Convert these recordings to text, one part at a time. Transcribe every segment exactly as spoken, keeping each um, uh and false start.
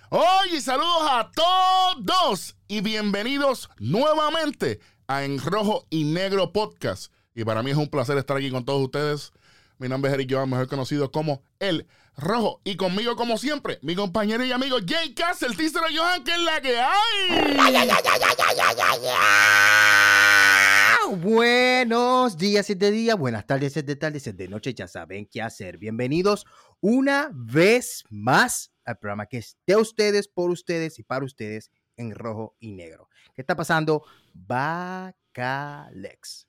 Oye, saludos a todos y bienvenidos nuevamente a En Rojo y Negro Podcast. Y para mí es un placer estar aquí con todos ustedes. Mi nombre es Eric Joan, mejor conocido como El Rojo. Y conmigo, como siempre, mi compañero y amigo Jay Cass, el tícero Johan, que es la que hay. Buenos días, es de día, buenas tardes, es de tarde, es de noche, ya saben qué hacer. Bienvenidos una vez más al programa que es de ustedes, por ustedes y para ustedes en rojo y negro. ¿Qué está pasando? Bacalex.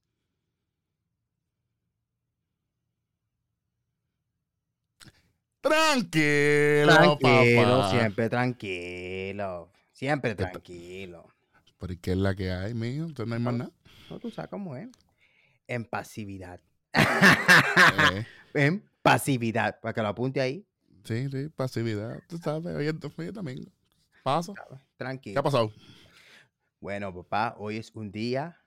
Tranquilo, Tranquilo, papá. siempre tranquilo, siempre tranquilo. ¿Pero qué es la que hay, mío? Entonces no hay más No, nada. no, tú sabes cómo es. En pasividad. Eh, En pasividad, para que lo apunte ahí. sí, sí, pasividad. Tú sabes, hoy es, hoy es domingo. Pasa. ¿Qué Tranquilo. ha pasado? Bueno, papá, hoy es un día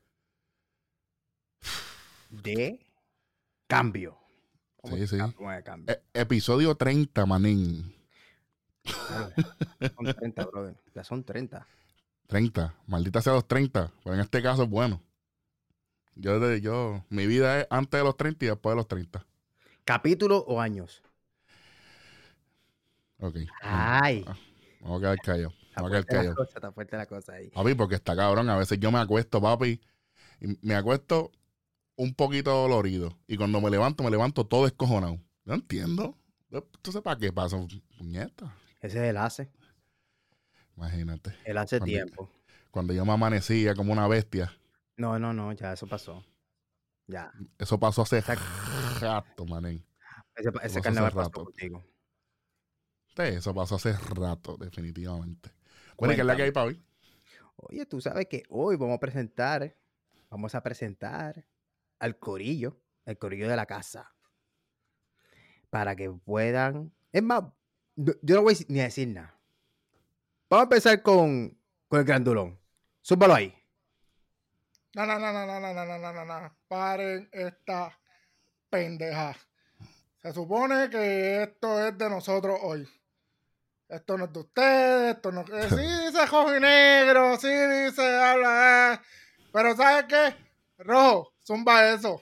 de cambio. ¿Cómo Sí, que sí. cambio? ¿Cómo que cambio? E- episodio treinta, manín. Claro, son treinta, brother. Ya son treinta. treinta. Maldita sea los treinta. Pero en este caso es bueno. Yo, de- yo, mi vida es antes de los treinta y después de los treinta. ¿Capítulo o años? Ok. Ay. Vamos, vamos a quedar callados. Está Vamos a quedar fuerte la callados. cosa, está fuerte la cosa ahí. Papi, porque está cabrón. A veces yo me acuesto, papi, y me acuesto un poquito dolorido. Y cuando me levanto, me levanto todo escojonado. No entiendo. Entonces, ¿para qué pasa, puñeta? Ese es el hace. Imagínate. El hace Cuando, tiempo. cuando yo me amanecía como una bestia. No, no, no, ya eso pasó. Ya. Eso pasó hace Exacto. rato, manín. Ese, Eso ese pasó carnaval hace pasó rato. contigo. Sí, eso pasó hace rato, definitivamente. Bueno, ¿y qué es la que hay para hoy? Oye, tú sabes que hoy vamos a presentar, vamos a presentar al corillo, el corillo de la casa, para que puedan, es más, yo yo no voy a ni a decir nada. Vamos a empezar con, con el grandulón. Súbalo ahí. No, no, no, no, no, no, no, no, no, no, no. Paren esta pendeja. Se supone que esto es de nosotros hoy. Esto no es de ustedes, esto no es... Sí dice rojo y negro, sí dice habla... eh. Pero ¿sabes qué? Rojo, zumba eso.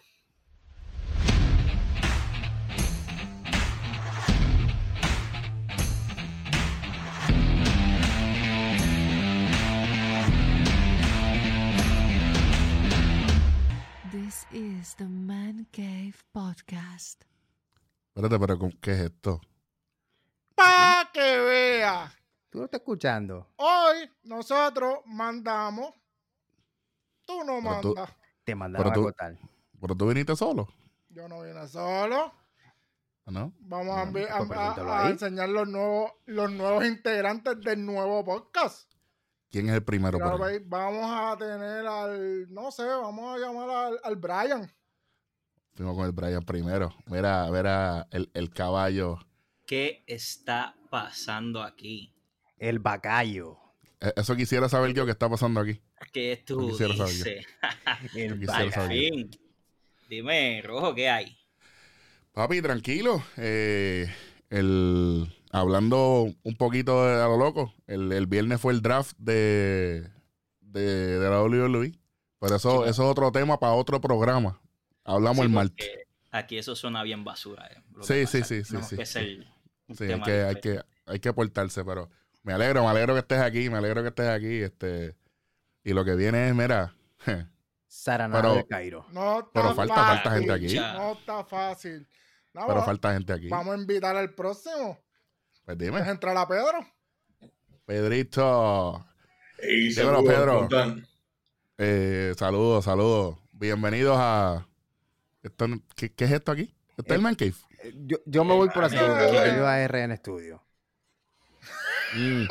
This is the Man Cave Podcast. Espérate, pero ¿con ¿qué es esto? Pa' que vea. ¿Tú lo estás escuchando? Hoy nosotros mandamos. Tú no Pero tú- mandas. Te mandaron Pero a tú- cortar. ¿Pero tú viniste solo? Yo no vine solo. ¿No? Vamos a, Bueno, envi- pues a- preséntalo a- a ahí. enseñar los nuevos, los nuevos integrantes del nuevo podcast. ¿Quién es el primero Claro, por ahí? pues, vamos a tener al, no sé, vamos a llamar al, al Brian. Fuimos con el Brian primero. Mira, mira el, el caballo. ¿Qué está pasando aquí? El bacayo. E- Eso quisiera saber yo qué está pasando aquí. ¿Qué Yo tú quisiera saber yo. dices? El Yo quisiera Al saber yo. fin. Dime, Rojo, ¿qué hay? Papi, tranquilo. Eh, el, hablando un poquito de, a lo loco, el, el viernes fue el draft de, de, de la W W E. Pero eso, Sí. eso es otro tema para otro programa. Hablamos Sí, el martes. porque aquí eso suena bien basura. eh, lo que Sí, pasa. sí, sí, sí, Tenemos sí, que sí. ser un Sí, hay tema que, hay, diferente. que, hay que portarse, pero me alegro, me alegro que estés aquí, me alegro que estés aquí. Este, y lo que viene es, mira, Saranado Pero- de Cairo. No está Pero falta- fácil. falta gente aquí. No está fácil. No, pero va- falta gente aquí. Vamos a invitar al próximo. Pues Deja dime, entrar a Pedro. Pedrito. Ey, Dímelo, saludos, Pedro. ¿cómo están? Eh, saludos, saludos. Bienvenidos a... Esto, no- ¿qué, qué es esto aquí? ¿Esto es el Man Cave? Eh, Yo, yo me voy por así. Eh, Yo yo a R en estudio. Mm,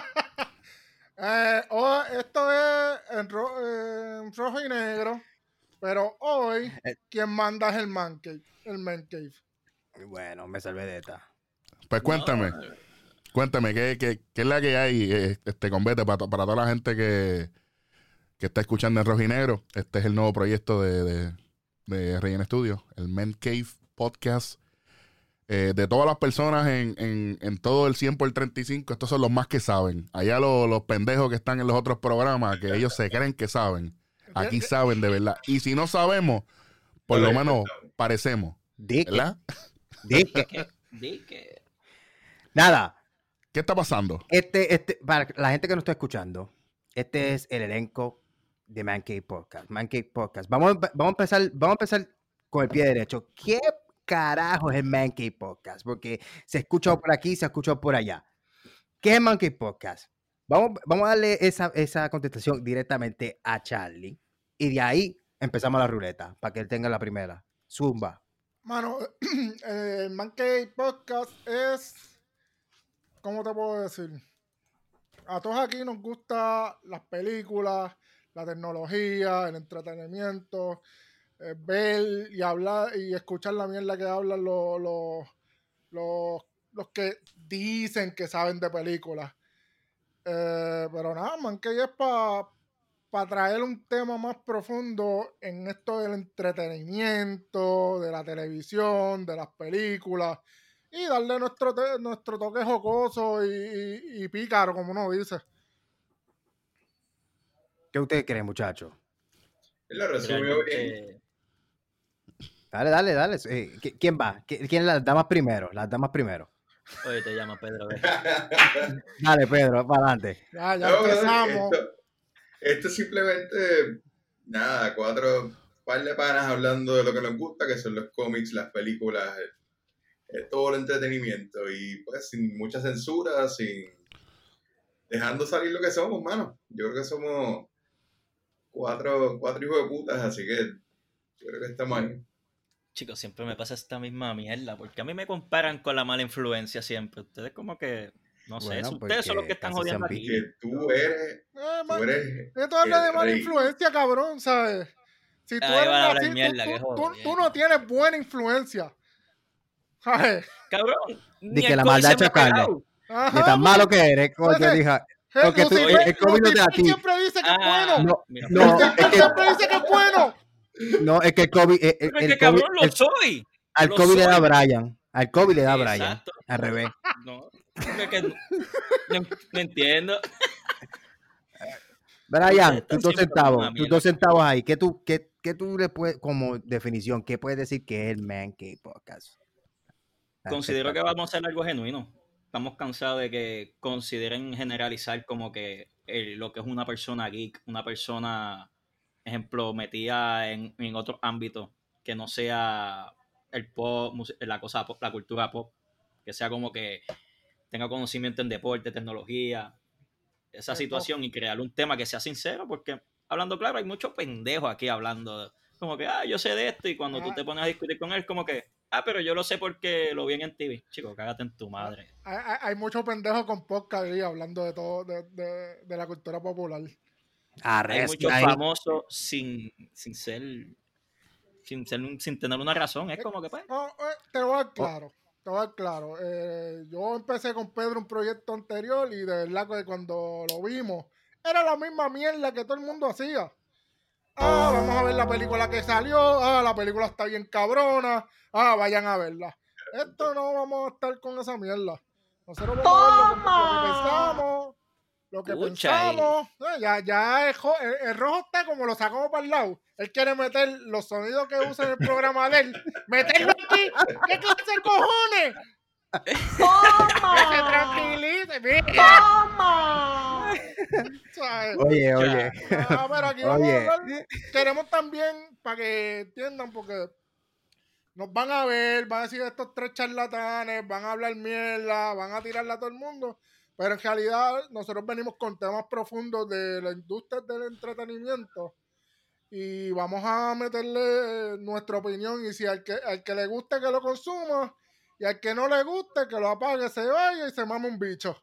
Eh, oh, esto es en, ro- eh, en rojo y negro. Pero hoy, Eh. quien manda es el Man Cave. El Man Cave. Bueno, me salvé de esta. Pues cuéntame, No, cuéntame, ¿qué, qué, qué es la que hay, eh, este Convete, para, to- para toda la gente que, que está escuchando en Rojo y Negro? Este es el nuevo proyecto de, de, de R N Studio, el Man Cave Podcast. Eh, de todas las personas en, en, en todo el cien por treinta y cinco, estos son los más que saben. Allá lo- los pendejos que están en los otros programas, que ellos se creen que saben. Aquí saben de verdad. Y si no sabemos, por lo menos parecemos. Di que, ¿Verdad? di que. Que- di que- Nada, ¿Qué está pasando? este, este, para la gente que nos está escuchando, este es el elenco de Man Cave Podcast. Man Cave Podcast. Vamos, a empe- vamos, a empezar, vamos a empezar con el pie derecho. ¿Qué carajo es el Man Cave Podcast? Porque se escucha por aquí, se escucha por allá. ¿Qué es el Man Cave Podcast? Vamos, vamos a darle esa, esa contestación directamente a Charlie. Y de ahí empezamos la ruleta, para que él tenga la primera. Zumba. Mano, el Man Cave Podcast es, ¿cómo te puedo decir? A todos aquí nos gustan las películas, la tecnología, el entretenimiento, eh, ver y hablar y escuchar la mierda que hablan los, los, los, los que dicen que saben de películas. Eh, pero nada, Man Cave es para para traer un tema más profundo en esto del entretenimiento, de la televisión, de las películas, y darle nuestro, te- nuestro toque jocoso y, y- y pícaro, como uno dice. ¿Qué ustedes creen, muchachos? Él lo resumió bien. realmente- Dale, dale, dale. Eh, ¿qui- ¿Quién va? ¿Qui- ¿Quién las damas primero? Las damas primero. Oye, te llama Pedro. ve. Dale, Pedro, para adelante. Ya, ya No, brother, empezamos. esto, esto es simplemente, nada, cuatro par de panas hablando de lo que nos gusta, que son los cómics, las películas, eh, eh, todo el entretenimiento. Y pues sin mucha censura, sin dejando salir lo que somos, mano. Yo creo que somos cuatro, cuatro hijos de putas, así que yo creo que estamos ahí. Chicos, siempre me pasa esta misma mierda, porque a mí me comparan con la mala influencia siempre. Ustedes como que, no sé, Bueno, si ustedes son los porque que están casi se jodiendo han aquí. Que tú eres, Eh, tú man, eres esto habla el de mala rey. influencia, cabrón, ¿sabes? Si tú Ahí eres van a hablar así, tú, mierda, tú- que tú- jodiendo. tú no tienes buena influencia. ¿Sabes? Cabrón, Di ni que el la COVID maldad se me echa ha carne. pegado. Ajá, De tan pues, malo que eres, coño, Entonces, dija. eh, porque tú- Lucifer- el COVID no te da a Lucifer ti. siempre dice que es Ah, bueno. No, mira, no, Lucifer es que, siempre dice que es bueno. no, es que el COVID, eh, eh, pero es el que COVID, cabrón lo el- soy. al lo COVID le da a soy. Brian. Al COVID le da a Brian. Exacto. Al revés. No, es que no, no- no entiendo. Brian, Ustedes tus están dos siempre centavos, una tus mierda. dos centavos ahí. ¿Qué tú, qué, qué tú le puedes, como definición, qué puedes decir que es el Man Cave Podcast? Considero que vamos a hacer algo genuino. Estamos cansados de que consideren generalizar como que el- lo que es una persona geek, una persona, ejemplo, metida en, en otros ámbitos que no sea el pop, mus- la cosa pop, la cultura pop, que sea como que tenga conocimiento en deporte, tecnología, esa Exacto. situación y crear un tema que sea sincero, porque hablando claro, hay muchos pendejos aquí hablando, como que, ah, yo sé de esto, y cuando tú Ah. te pones a discutir con él, como que, ah, pero yo lo sé porque lo vi en T V. Chico, cágate en tu madre. Hay, hay- hay muchos pendejos con podcast ahí hablando de todo, de, de- de la cultura popular. Hay muchos ahí. famosos sin, sin ser, sin ser, un- sin tener una razón. Es como que, pues, No, eh, te lo voy a dar claro. Te voy a dar claro. Eh, yo empecé con Pedro un proyecto anterior y de verdad que cuando lo vimos era la misma mierda que todo el mundo hacía. Ah, vamos a ver la película que salió. Ah, la película está bien cabrona. Ah, vayan a verla. Esto no vamos a estar con esa mierda. Nosotros vamos a ver lo que, lo que pensamos. Lo que Escucha ahí. pensamos. Eh, ya ya el, jo- el- el rojo está como lo sacamos para el lado. Él quiere meter los sonidos que usa en el programa de él. ¡Meterlo aquí! ¿Qué clase de cojones? Que se tranquilice. ¡Mira! ¿Sabes? Oye, oye. Ah, pero aquí vamos Oye. a hablar. Queremos también, para que entiendan, porque nos van a ver, van a decir estos tres charlatanes, van a hablar mierda, van a tirarla a todo el mundo. Pero en realidad nosotros venimos con temas profundos de la industria del entretenimiento y vamos a meterle nuestra opinión y si al que, al que le guste que lo consuma y al que no le guste que lo apague, se vaya y se mame un bicho.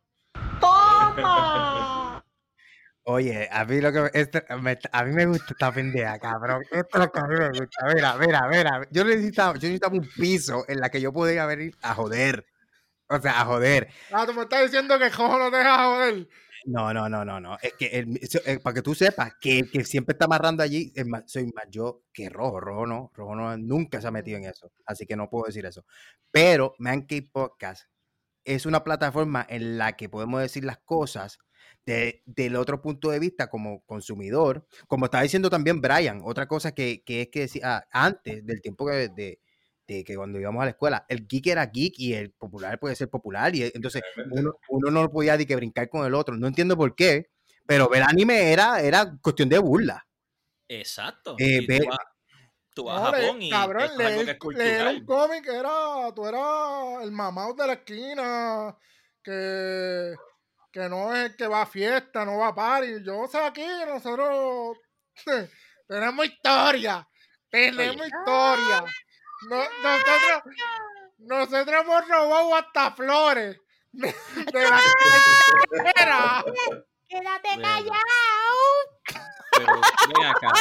Oye, a mí lo que me, esto- me- a mí me gusta esta pendeja, cabrón. Esto es lo que a mí me gusta. Mira, mira, mira. Yo necesitaba, yo necesitaba un piso en la que yo podía venir a joder. O sea, a joder. Ah, tú me estás diciendo que el Jojo no te deja joder. No, no, no, no, no. Es que el- eso, eh, para que tú sepas que el que siempre está amarrando allí es más- soy más yo que Rojo. Rojo no, Rojo no, nunca se ha metido en eso. Así que no puedo decir eso. Pero Man Cave Podcast es una plataforma en la que podemos decir las cosas de, del otro punto de vista como consumidor. Como estaba diciendo también Brian, otra cosa que, que es que decía antes del tiempo que, de, de que cuando íbamos a la escuela, el geek era geek y el popular puede ser popular. Y entonces uno, uno no podía ni que brincar con el otro. No entiendo por qué, pero ver anime era, era cuestión de burla. Exacto. Eh, y ve- tú vas, tú vas No, a le- Japón y cabrón, eso es algo que leer, es leer cultural. un cómic era, tú eras el mamado de la esquina, que, que no es el que va a fiesta, no va a party. Yo sé aquí, nosotros tenemos historia, tenemos Oye. historia. No- nosotros, nosotros hemos robado hasta flores de, de la carretera. Quédate Bueno. callado. Pero ven acá.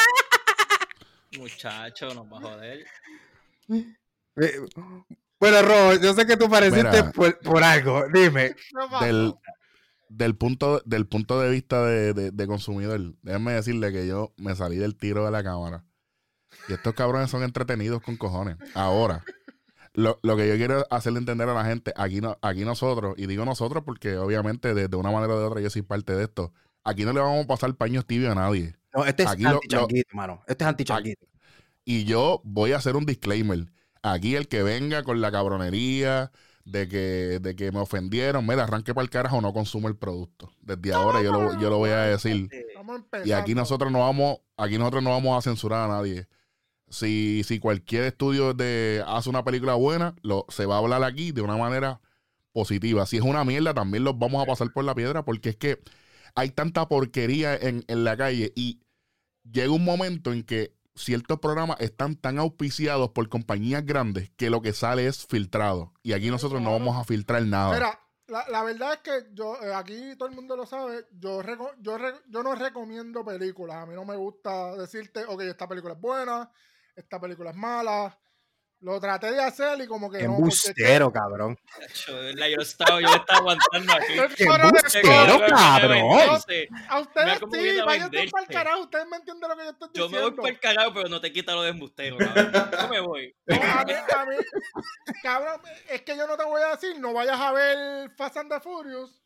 Muchacho, nos va a joder. eh, bueno, Rojo, yo sé que tú pareciste Mira. por, por algo. Dime. ¿Qué pasó? Del, del, punto, del punto de vista de, de, de consumidor, déjenme decirle que yo me salí del tiro de la cámara. Y estos cabrones son entretenidos con cojones. Ahora, lo, lo que yo quiero hacerle entender a la gente, aquí, no, aquí nosotros, y digo nosotros porque obviamente de, de una manera o de otra yo soy parte de esto, aquí no le vamos a pasar paños tibios a nadie. No, este es Aquí lo- anti-changuito, mano. Este es anti-changuito. Y yo voy a hacer un disclaimer. Aquí el que venga con la cabronería de que, de que me ofendieron, me arranque para el carajo, no consumo el producto. Desde ahora yo lo, yo lo voy a decir. Estamos empezando. Y aquí nosotros no vamos, aquí nosotros no vamos a censurar a nadie. Si, si cualquier estudio de hace una película buena, lo, se va a hablar aquí de una manera positiva. Si es una mierda, también los vamos a pasar por la piedra, porque es que hay tanta porquería en, en la calle y llega un momento en que ciertos programas están tan auspiciados por compañías grandes que lo que sale es filtrado. Y aquí nosotros no vamos a filtrar nada. Mira, la, la verdad es que yo, eh, aquí todo el mundo lo sabe, yo, reco- yo, re- yo no recomiendo películas. A mí no me gusta decirte, ok, esta película es buena, esta película es mala. Lo traté de hacer y como que no. porque es que- Embustero, cabrón. Yo, ¿verdad? yo estaba, yo estaba aguantando aquí. ¡Qué Yo no le- embustero, cabrón! A ustedes Mira cómo sí, viene a váyanse venderte. para el carajo, ustedes me entienden lo que yo estoy Yo me diciendo. voy para el carajo, pero no te quita lo de embustero, cabrón. Yo me voy. No, a mí, a mí, cabrón, es que yo no te voy a decir, no vayas a ver Fast and the Furious,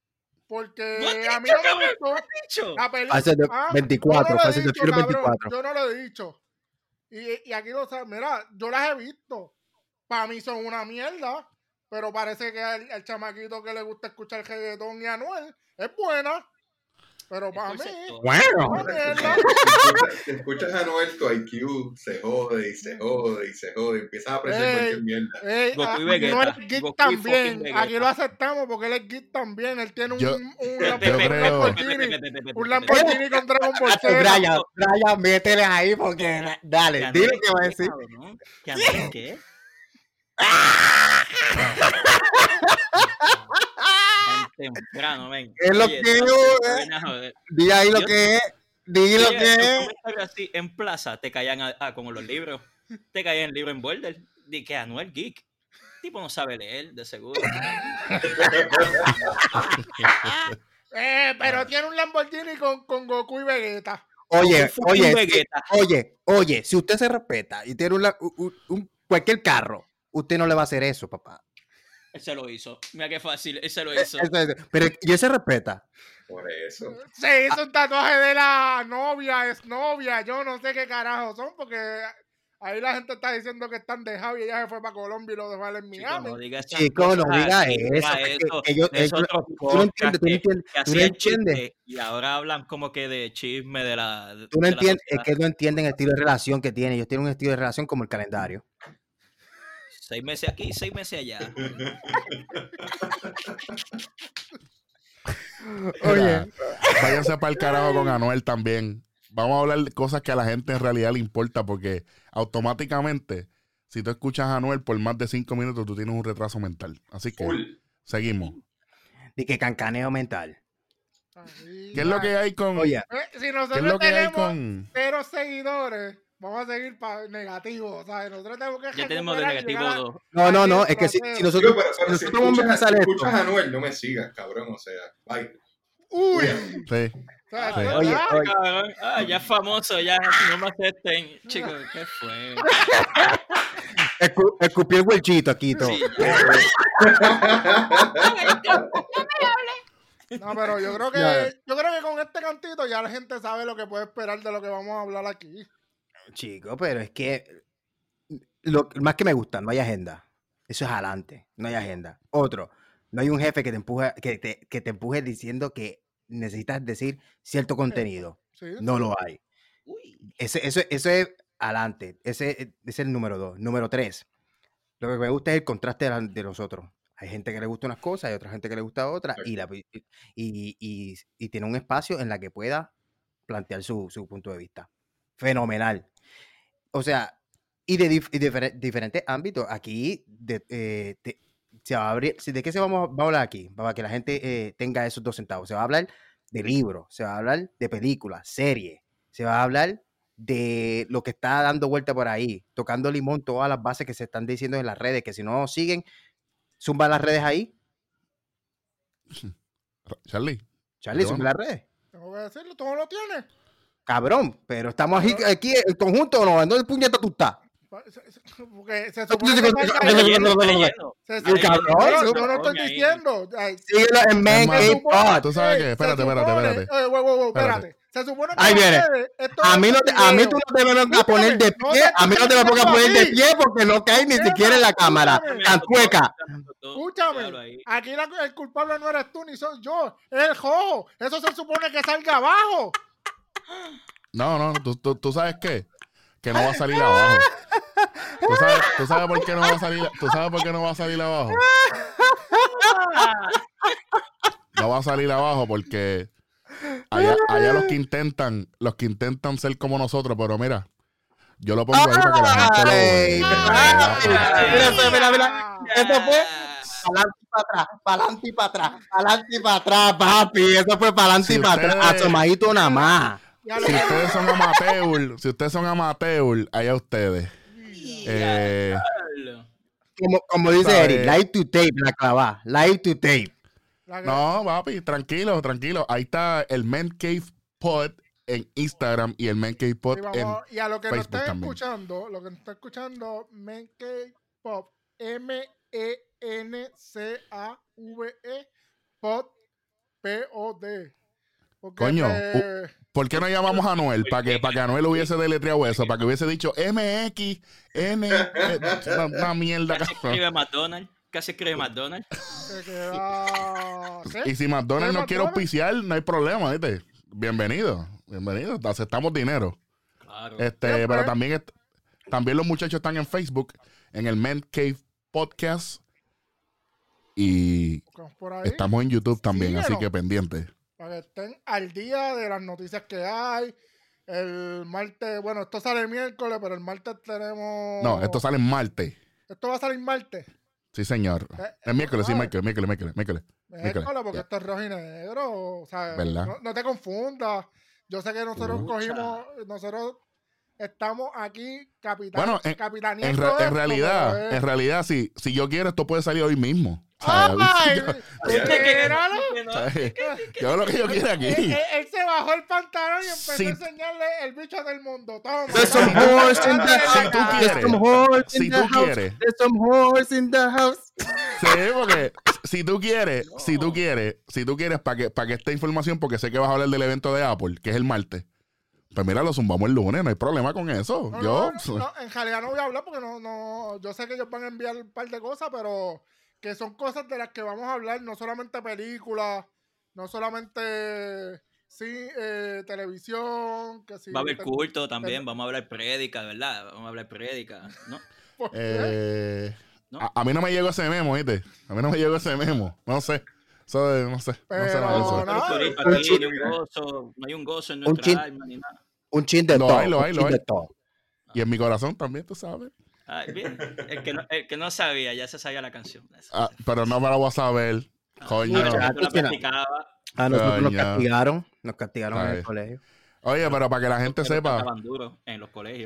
porque No te a mí he no dicho, me gustó Bicho. la película. Fast and the Ah, veinticuatro, yo no lo he Fast and the dicho, Furious cabrón, veinticuatro. yo no lo he dicho. Y, y aquí lo sabes, mira, yo las he visto. Para mí son una mierda, pero parece que al, al chamaquito que le gusta escuchar reggaetón y Anuel es buena. Pero para mí, Concepto. Bueno. una mierda. Escuchas, te escuchas a Noel, tu I Q se jode y se jode y se jode. Empiezas a apreciar Ey. cualquier mierda. Ey, Goku a- y Vegeta. Anuel es geek Goku y también. fucking Vegeta. Aquí lo aceptamos porque él es geek también. Él tiene un, Yo- un, yo Lambo- creo- un Lamborghini. Un Lamborghini con Dragon Ball Z. Brian, Brian, métele ahí porque. Dale, dile que va a decir. ¿Qué Anuel qué? Tan temprano, ven. Es lo Oye, que tan yo, temprano, eh. ven a joder. Di ahí lo Yo- que es. Di lo Oye, que un es. comentario así en plaza te caían a- ah, como los libros. Te caían el libro en Border. Di que Anuel Geek. Tipo no sabe leer, de seguro. Eh, pero tiene un Lamborghini con, con Goku y Vegeta. Oye, Fucking oye, Vegeta. oye, oye, si usted se respeta y tiene un, la- un- un- cualquier carro, usted no le va a hacer eso, papá. Él se lo hizo. Mira qué fácil, él se lo Eh, hizo. eso es- Pero y él se respeta. Por eso. Se hizo un tatuaje de la novia, es novia. Yo no sé qué carajo son porque ahí la gente está diciendo que están dejados y ella se fue para Colombia y lo dejó él en Chico, Miami. no digas esas Chico, no cosas diga así, eso, diga que- eso que yo- de esos eh, otros tú no entiendes, podcasts tú no que- entiendes, que tú no hacían entiendes. chistes y ahora hablan como que de chisme de la. de- Tú no de la entiendes, es sociedad. que no entienden el estilo de relación que tiene. Ellos tienen un estilo de relación como el calendario. Seis meses aquí, seis meses allá. Oye, váyanse para el carajo con Anuel también. Vamos a hablar de cosas que a la gente en realidad le importa, porque automáticamente, si tú escuchas a Anuel por más de cinco minutos, tú tienes un retraso mental. Así que Full. seguimos. De que cancaneo mental. Ahí, ¿Qué es lo que hay con, Oye, eh, si ¿qué es nosotros lo que hay tenemos con cero seguidores, vamos a seguir para negativo, ¿sabes? Nosotros tenemos que Ya tenemos de recuperar y negativo llegar a- dos. No, no, no, Aquí es que si, procedo. si nosotros, Digo, pero, si pero si nosotros vamos a escuchas, empezar si esto, escuchas a Anuel, no me sigas, cabrón, o sea, bye. Uy, Sí. o sea, Sí. esto Oye, ya- oye. Cabrón. Ah, ya es famoso, ya no me acepten. Chicos, ¿qué fue? escu- escupí el huelchito aquí todo. Sí, ya. No, pero yo creo que Ya. yo creo que con este cantito ya la gente sabe lo que puede esperar de lo que vamos a hablar aquí. Chico, pero es que lo más que me gusta, no hay agenda. Eso es adelante, no hay agenda. Otro, no hay un jefe que te empuje, que te, que te empuje diciendo que necesitas decir cierto contenido. Sí, No sí. lo hay. Uy, Ese, eso, eso es adelante. Ese, ese es el número dos. Número tres. Lo que me gusta es el contraste de, la- de nosotros. Hay gente que le gusta unas cosas, hay otra gente que le gusta otras, y, la, y, y, y- y tiene un espacio en la que pueda plantear su, su punto de vista. Fenomenal. O sea, y de, dif- y difere- diferentes ámbitos. Aquí, de, eh, te- se va a abrir, si- ¿de qué se vamos, va a hablar aquí? Para que la gente eh, tenga esos dos centavos. Se va a hablar de libros, se va a hablar de películas, series, se va a hablar de lo que está dando vuelta por ahí, tocando limón todas las bases que se están diciendo en las redes, que si no nos siguen, zumba las redes ahí. Charlie. Charlie, ¿Qué zumba va? las redes. Tengo que decirlo, todo lo tiene. Cabrón, pero estamos aquí, aquí en conjunto, ¿no? ¿Dónde puñeta tú estás? Se- se- Porque se Tú supone dices que que- salga que- ahí. que- lleno, que- está que- lleno. Se- que- cabrón, Yo no- eso- yo no estoy ahí. diciendo. Ay, Síguelo en Man Es más, Cave se supone- Pod. ¿Tú sabes Ey, qué? se Espérate, espérate, supone- espérate. Ey, wow, wow, wow, Espérate. espérate. Se supone que Ahí las viene. redes, esto A es mí, no un te, a mí video. tú no te me vengas a poner de Escúchame, pie, no te a mí no te me estoy pongas a poner de diciendo pie porque no caes ni Escúchame, siquiera en la cámara. escúchame. Cantueca. Escúchame, aquí la- el culpable no eres tú ni soy yo, es el jojo. Eso se supone que salga abajo. No, no, ¿tú, tú, tú sabes qué? Que no va a salir abajo. ¿Tú sabes, tú sabes por qué no va a salir, ¿tú sabes por qué no va a salir abajo? No va a salir abajo porque allá, allá los que intentan, los que intentan ser como nosotros, pero mira, yo lo pongo ahí para que la gente lo Ay, vea. ay, mira, mira, mira, mira. Eso fue para adelante y para atrás, para adelante y para atrás, para adelante y para atrás, papi. Eso fue para adelante Si y para atrás, ustedes- asomadito nada más. Ya lo Si ustedes son amateur, si ustedes son amateur, allá ustedes. Eh, Como, como dice ¿Sabe? Eric, live to tape, la clavá, live to tape. la que- no, papi, tranquilo, tranquilo. Ahí está el Man Cave Pod en Instagram y el Man Cave Pod Sí, en... vamos, y a lo que nos Facebook estén también. escuchando, lo que nos está escuchando, Mencave Pop, M E N C A V E, Pod, P O D. Porque, Coño, eh, ¿Por qué no llamamos a Anuel? Para que, para que Anuel hubiese deletreado eso, para que hubiese dicho M X N, eh, una, una mierda. Casi cabrón. escribe McDonald's. Casi escribe McDonald's. se queda... ¿Qué? Y si McDonald's ¿Qué no quiere McDonald's? auspiciar, no hay problema, ¿viste? Bienvenido, bienvenido. Aceptamos dinero. Claro. Este, Siempre. pero también, est- también los muchachos están en Facebook, en el Man Cave Podcast. Y Buscamos por ahí, estamos en YouTube también, así Síguenos. que pendiente. para que estén al día de las noticias que hay. El martes, bueno, esto sale el miércoles, pero el martes tenemos... No, esto sale en martes. Esto va a salir martes. Sí, señor. Eh, Es miércoles, sí, ah. miércoles, miércoles, miércoles, miércoles. Miércoles, porque ya. esto es rojo y negro. O sea, ¿Verdad? no, no te confundas. Yo sé que nosotros Pucha. cogimos, nosotros estamos aquí capitan, Bueno, en- capitaneando En, re- en esto, realidad, pero es- en realidad, si, si yo quiero, esto puede salir hoy mismo. O sea, ¡Ay! Ya. Míralo. o sea, yo hago lo que yo quiera aquí. Él, él- él se bajó el pantalón y empezó Si- a enseñarle el bicho del mundo. Toma. There's some toma, horse in the dale, Si tú dale. quieres, There's some horse si in tú the house. quieres. There's some horse in the house. Sí, porque si tú quieres, si tú quieres, si tú quieres para que, para que esta información, porque sé que vas a hablar del evento de Apple, que es el martes, pues mira, lo zumbamos el lunes, no hay problema con eso. No, yo, no, no, en realidad no voy a hablar porque no, no, yo sé que ellos van a enviar un par de cosas, pero que son cosas de las que vamos a hablar, no solamente películas, no solamente sí, eh, televisión, que sí. Va a haber te- culto también, vamos a hablar prédica, ¿verdad? Vamos a hablar prédica, ¿no? ¿Por qué? eh, ¿No? a, a mí no me llegó ese memo, ¿viste? A mí no me llegó ese memo. No sé. Eso de- no sé. no sé Pero nada de eso. no, Pero por ahí, un para aquí chin- no hay un gozo, no hay un gozo en un nuestra chin- alma ni nada. Un chin de Lo todo. hay, lo hay, un lo chin hay. de todo. Y en mi corazón también, tú sabes. Ay, bien. El que, no, el que no sabía, ya se sabía la canción. Eso, Ah, eso. pero no me la voy a saber. Coño. Pero Muchacho, tú la sí, no. practicabas, A nosotros nos Coño. castigaron. Nos castigaron en Ay. el colegio. Oye, pero para que la gente pero sepa, cantaban duro en los colegios.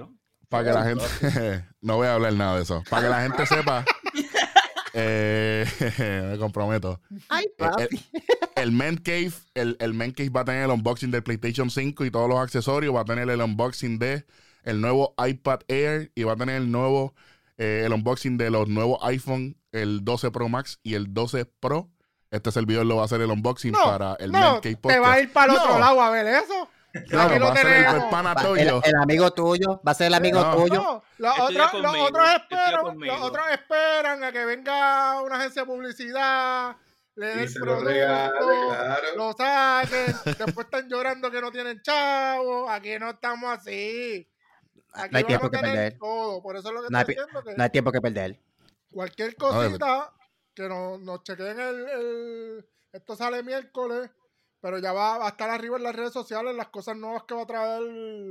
Para que la gente... no voy a hablar nada de eso. Para que la gente sepa... eh, me comprometo. Ay, El, papi. el Man Cave, el, el Man Cave va a tener el unboxing del PlayStation cinco y todos los accesorios. Va a tener el unboxing de el nuevo iPad Air y va a tener el nuevo eh, el unboxing de los nuevos iPhone, el doce Pro Max y el doce Pro. Este servidor lo va a hacer el unboxing No, para el no, Man Cave te Podcast. va a ir para el No. otro lado a ver eso. No, Aquí lo va a ser el, tenemos. el pana Va- El, tuyo. el amigo tuyo, va a ser el amigo No. tuyo. No, los Estudia otros, los conmigo, otros estudia esperan, conmigo. los otros esperan a que venga una agencia de publicidad, le dé Y el se lo producto, regale, claro. lo saquen, después están llorando que no tienen chavo. Aquí no estamos así. Aquí No hay vamos tiempo a que tener perder. todo. Por eso es lo que No hay, estoy pi- diciendo, que no hay tiempo que perder. cualquier No, de cosita que nos, nos chequeen el, el- esto sale miércoles, pero ya va, va a estar arriba en las redes sociales las cosas nuevas que va a traer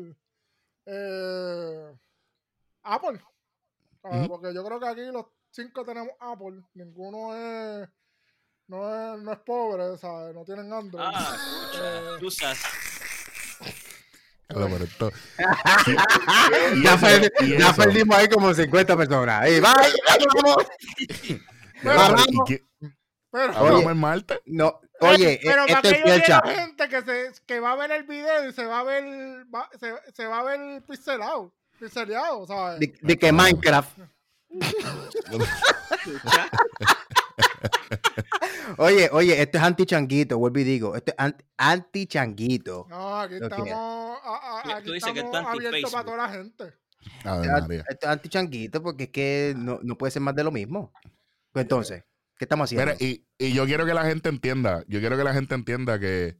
eh, Apple. ¿Sabes? Ujú. Porque yo creo que aquí los cinco tenemos Apple, ninguno es no es, no es pobre, ¿sabes? No tienen Android. Ah, Eh, escucha, usas. Claro, pero esto- ya, eso, perdi- y ya eso. perdimos ahí como cincuenta personas. ¡Ey, vaya, vamos! Claro, Vamos. ¿y qué- pero ¿Hablamos Oye. el martes? No, oye, Eh, pero eh, para esto que yo empieza. quiero gente que se que va a ver el video y se va a ver va- se, se va a ver pixelado, pixeleado, ¿sabes? De, de que Minecraft. Oye, oye, esto es anti-changuito, vuelvo y digo. Esto es anti- anti-changuito. No, aquí Ok. estamos, a- a- Tú aquí dices que estamos está abiertos para anti-Facebook. toda la gente. A ver, Esto María. es anti-changuito porque es que no, no puede ser más de lo mismo. Pues entonces, ¿qué estamos haciendo? Mira, y, y yo quiero que la gente entienda, yo quiero que la gente entienda que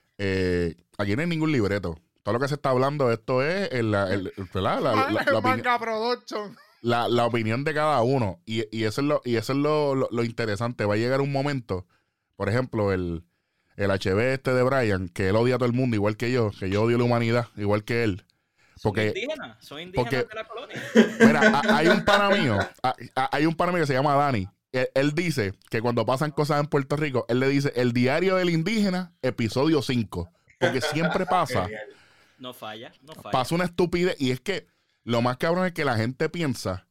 eh, aquí no hay ningún libreto. Todo lo que se está hablando, esto es el- la, el- el- ¿verdad? la, la- la- la opinión, Manga Production. la- la opinión de cada uno. Y, y eso es, lo, y eso es lo, lo- lo interesante. Va a llegar un momento, por ejemplo, el, el H B este de Brian, que él odia a todo el mundo, igual que yo, que yo odio la humanidad, igual que él. Porque- Son indígenas, son indígenas porque- de la colonia. Mira, ha- hay un pana mío, ha- ha- hay un pana mío que se llama Dani. Él, él dice que cuando pasan cosas en Puerto Rico, él le dice el diario del indígena, episodio cinco. Porque siempre pasa, Genial. No falla, no falla. pasa una estupidez. Y es que lo más cabrón es que la gente piensa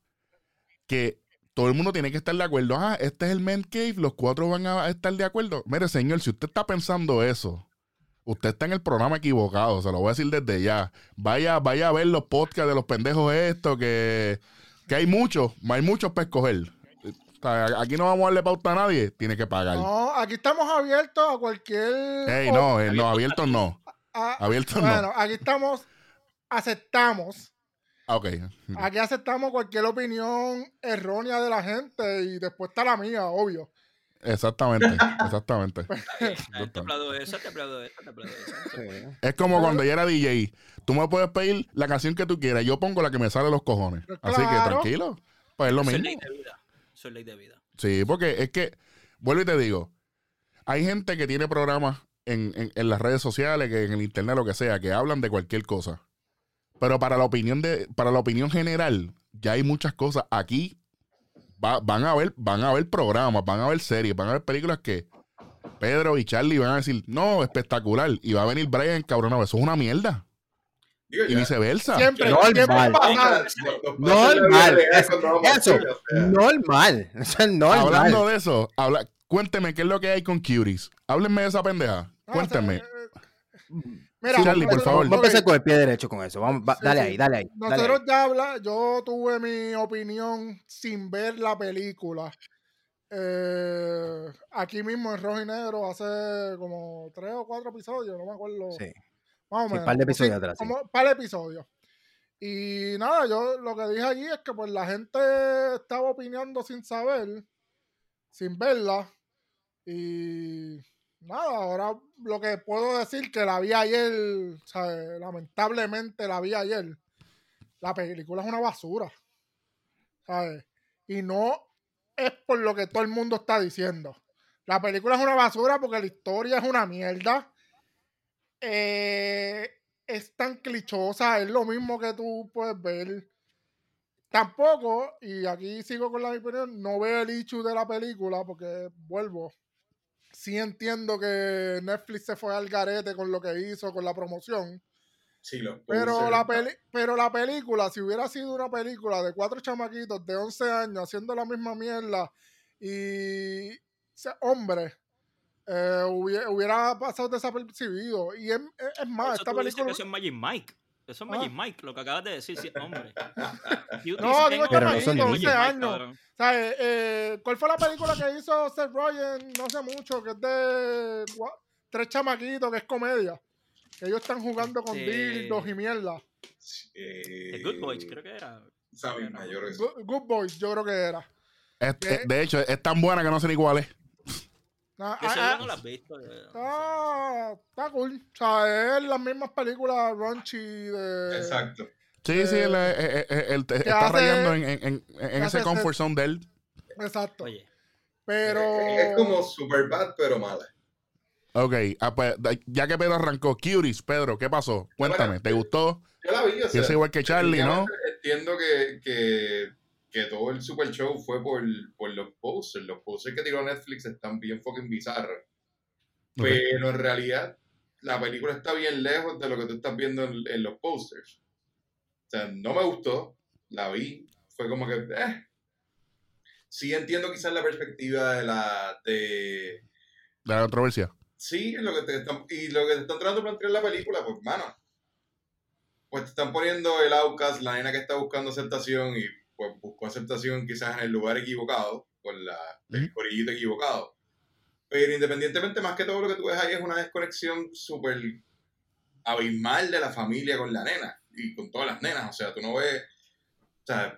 que todo el mundo tiene que estar de acuerdo. Ah, este es el Man Cave, los cuatro van a estar de acuerdo. Mire, señor, si usted está pensando eso, usted está en el programa equivocado, se lo voy a decir desde ya. Vaya, vaya a ver los podcasts de los pendejos estos, que, que hay muchos, hay muchos para escoger. O sea, aquí no vamos a darle pauta a nadie, tiene que pagar. No, aquí estamos abiertos a cualquier. Ey, no, eh, no, abiertos no. a- Abiertos bueno, no. aquí estamos, aceptamos. Ah, ok. Aquí aceptamos cualquier opinión errónea de la gente y después está la mía, obvio. Exactamente, exactamente. Ah, Te aplaudo eso, te aplaudo eso, te aplaudo eso. Sí. Es como cuando yo era D J. Tú me puedes pedir la canción que tú quieras. Yo pongo la que me sale de los cojones. Pues Así que claro. tranquilo. Pues es lo Eso es mismo. ley de vida. Eso es ley de vida. Sí, porque es que, vuelvo y te digo, hay gente que tiene programas en, en, en las redes sociales, que en el internet, lo que sea, que hablan de cualquier cosa. Pero para la opinión de, para la opinión general, ya hay muchas cosas. Aquí va- van a haber, van a haber programas, van a haber series, van a haber películas que Pedro y Charlie van a decir, no, espectacular. Y va a venir Brian cabronado. Eso es una mierda. Digo, Y ya. viceversa. Siempre, Normal. siempre ha pasado. Nos- nos pasa en la vida Normal. real Eso, cuando vamos a eso, hacer, o sea. normal. Eso es normal. Hablando de eso, habla, cuénteme qué es lo que hay con Cuties. Háblenme de esa pendeja. No, Cuéntame. o sea, eh, Mira, Charlie, por nosotros- favor. Vamos a ok, empezar con el pie derecho con eso. Vamos, va- sí, dale sí. ahí, dale ahí. dale Nosotros ahí. ya habla, yo tuve mi opinión sin ver la película. Eh, aquí mismo en Rojo y Negro hace como tres o cuatro episodios, no me acuerdo. Sí. Más o Sí, menos. par de como episodios cin- atrás, sí. Como par de episodios. Y nada, yo lo que dije allí es que pues la gente estaba opinando sin saber, sin verla. Y nada, ahora lo que puedo decir que la vi ayer, ¿sabes? Lamentablemente la vi ayer. La película es una basura, ¿sabes? Y no es por lo que todo el mundo está diciendo. La película es una basura porque la historia es una mierda. Eh, es tan clichosa, es lo mismo que tú puedes ver. Tampoco, y aquí sigo con la mi opinión, no veo el issue de la película porque, vuelvo, sí entiendo que Netflix se fue al garete con lo que hizo, con la promoción. Sí, los Pero posters, la, ¿no? peli pero la película, si hubiera sido una película de cuatro chamaquitos de once años haciendo la misma mierda y ese hombre eh, hubiera, hubiera pasado desapercibido. Y es, es, es Por más, eso esta tú dices película... que eso es Magic Mike. Eso es Magic Ah. Mike, lo que acabas de decir, sí, hombre. Cuties No, digo Game Pero Over no son chamaquito, es niños. once Magic Mike, años. cabrón. ¿Sabes? Eh, ¿Cuál fue la película que hizo Seth Rogen? No sé mucho, que es de gua- tres chamaquitos, que es comedia. Que ellos están jugando con Este- dildos y mierda. Eh, The Good Boys, creo que era. Esa Creo que misma, era. yo creo que sí. Good, Good Boys, yo creo que era. Es- ¿Qué? eh, de hecho, es tan buena que no sé ni cuál es. Ah, Que ah, seguro ah, no la has visto. eh, no sé. Está, está cool. O sea, es las mismas películas raunchy de... Exacto. Sí, sí, él, Eh, eh, eh, eh, él te- ¿qué está hace- rayando en, en, en- en qué ese hace comfort zone de él. Exacto. Oye, Pero... Es, es como Superbad, pero mala. Ok, ah, pues, da- ya que Pedro arrancó, Cuties, Pedro, ¿qué pasó? Cuéntame, ¿te gustó? Yo la vi, o sea, Yo soy igual que Charlie, ¿no? entiendo que, que, que todo el super show fue por, por los posters. Los posters que tiró Netflix están bien fucking bizarros. Ok. Pero en realidad, la película está bien lejos de lo que tú estás viendo en, en los posters. O sea, no me gustó, la vi, fue como que, eh. Sí entiendo quizás la perspectiva de la, de, De la controversia. sí, lo que te están, y lo que te están tratando de plantear en la película, pues, mano, pues te están poniendo el outcast, la nena que está buscando aceptación y pues buscó aceptación quizás en el lugar equivocado, por la, el Ujú. corillito equivocado. Pero independientemente, más que todo lo que tú ves ahí es una desconexión súper abismal de la familia con la nena y con todas las nenas. O sea, tú no ves, o sea,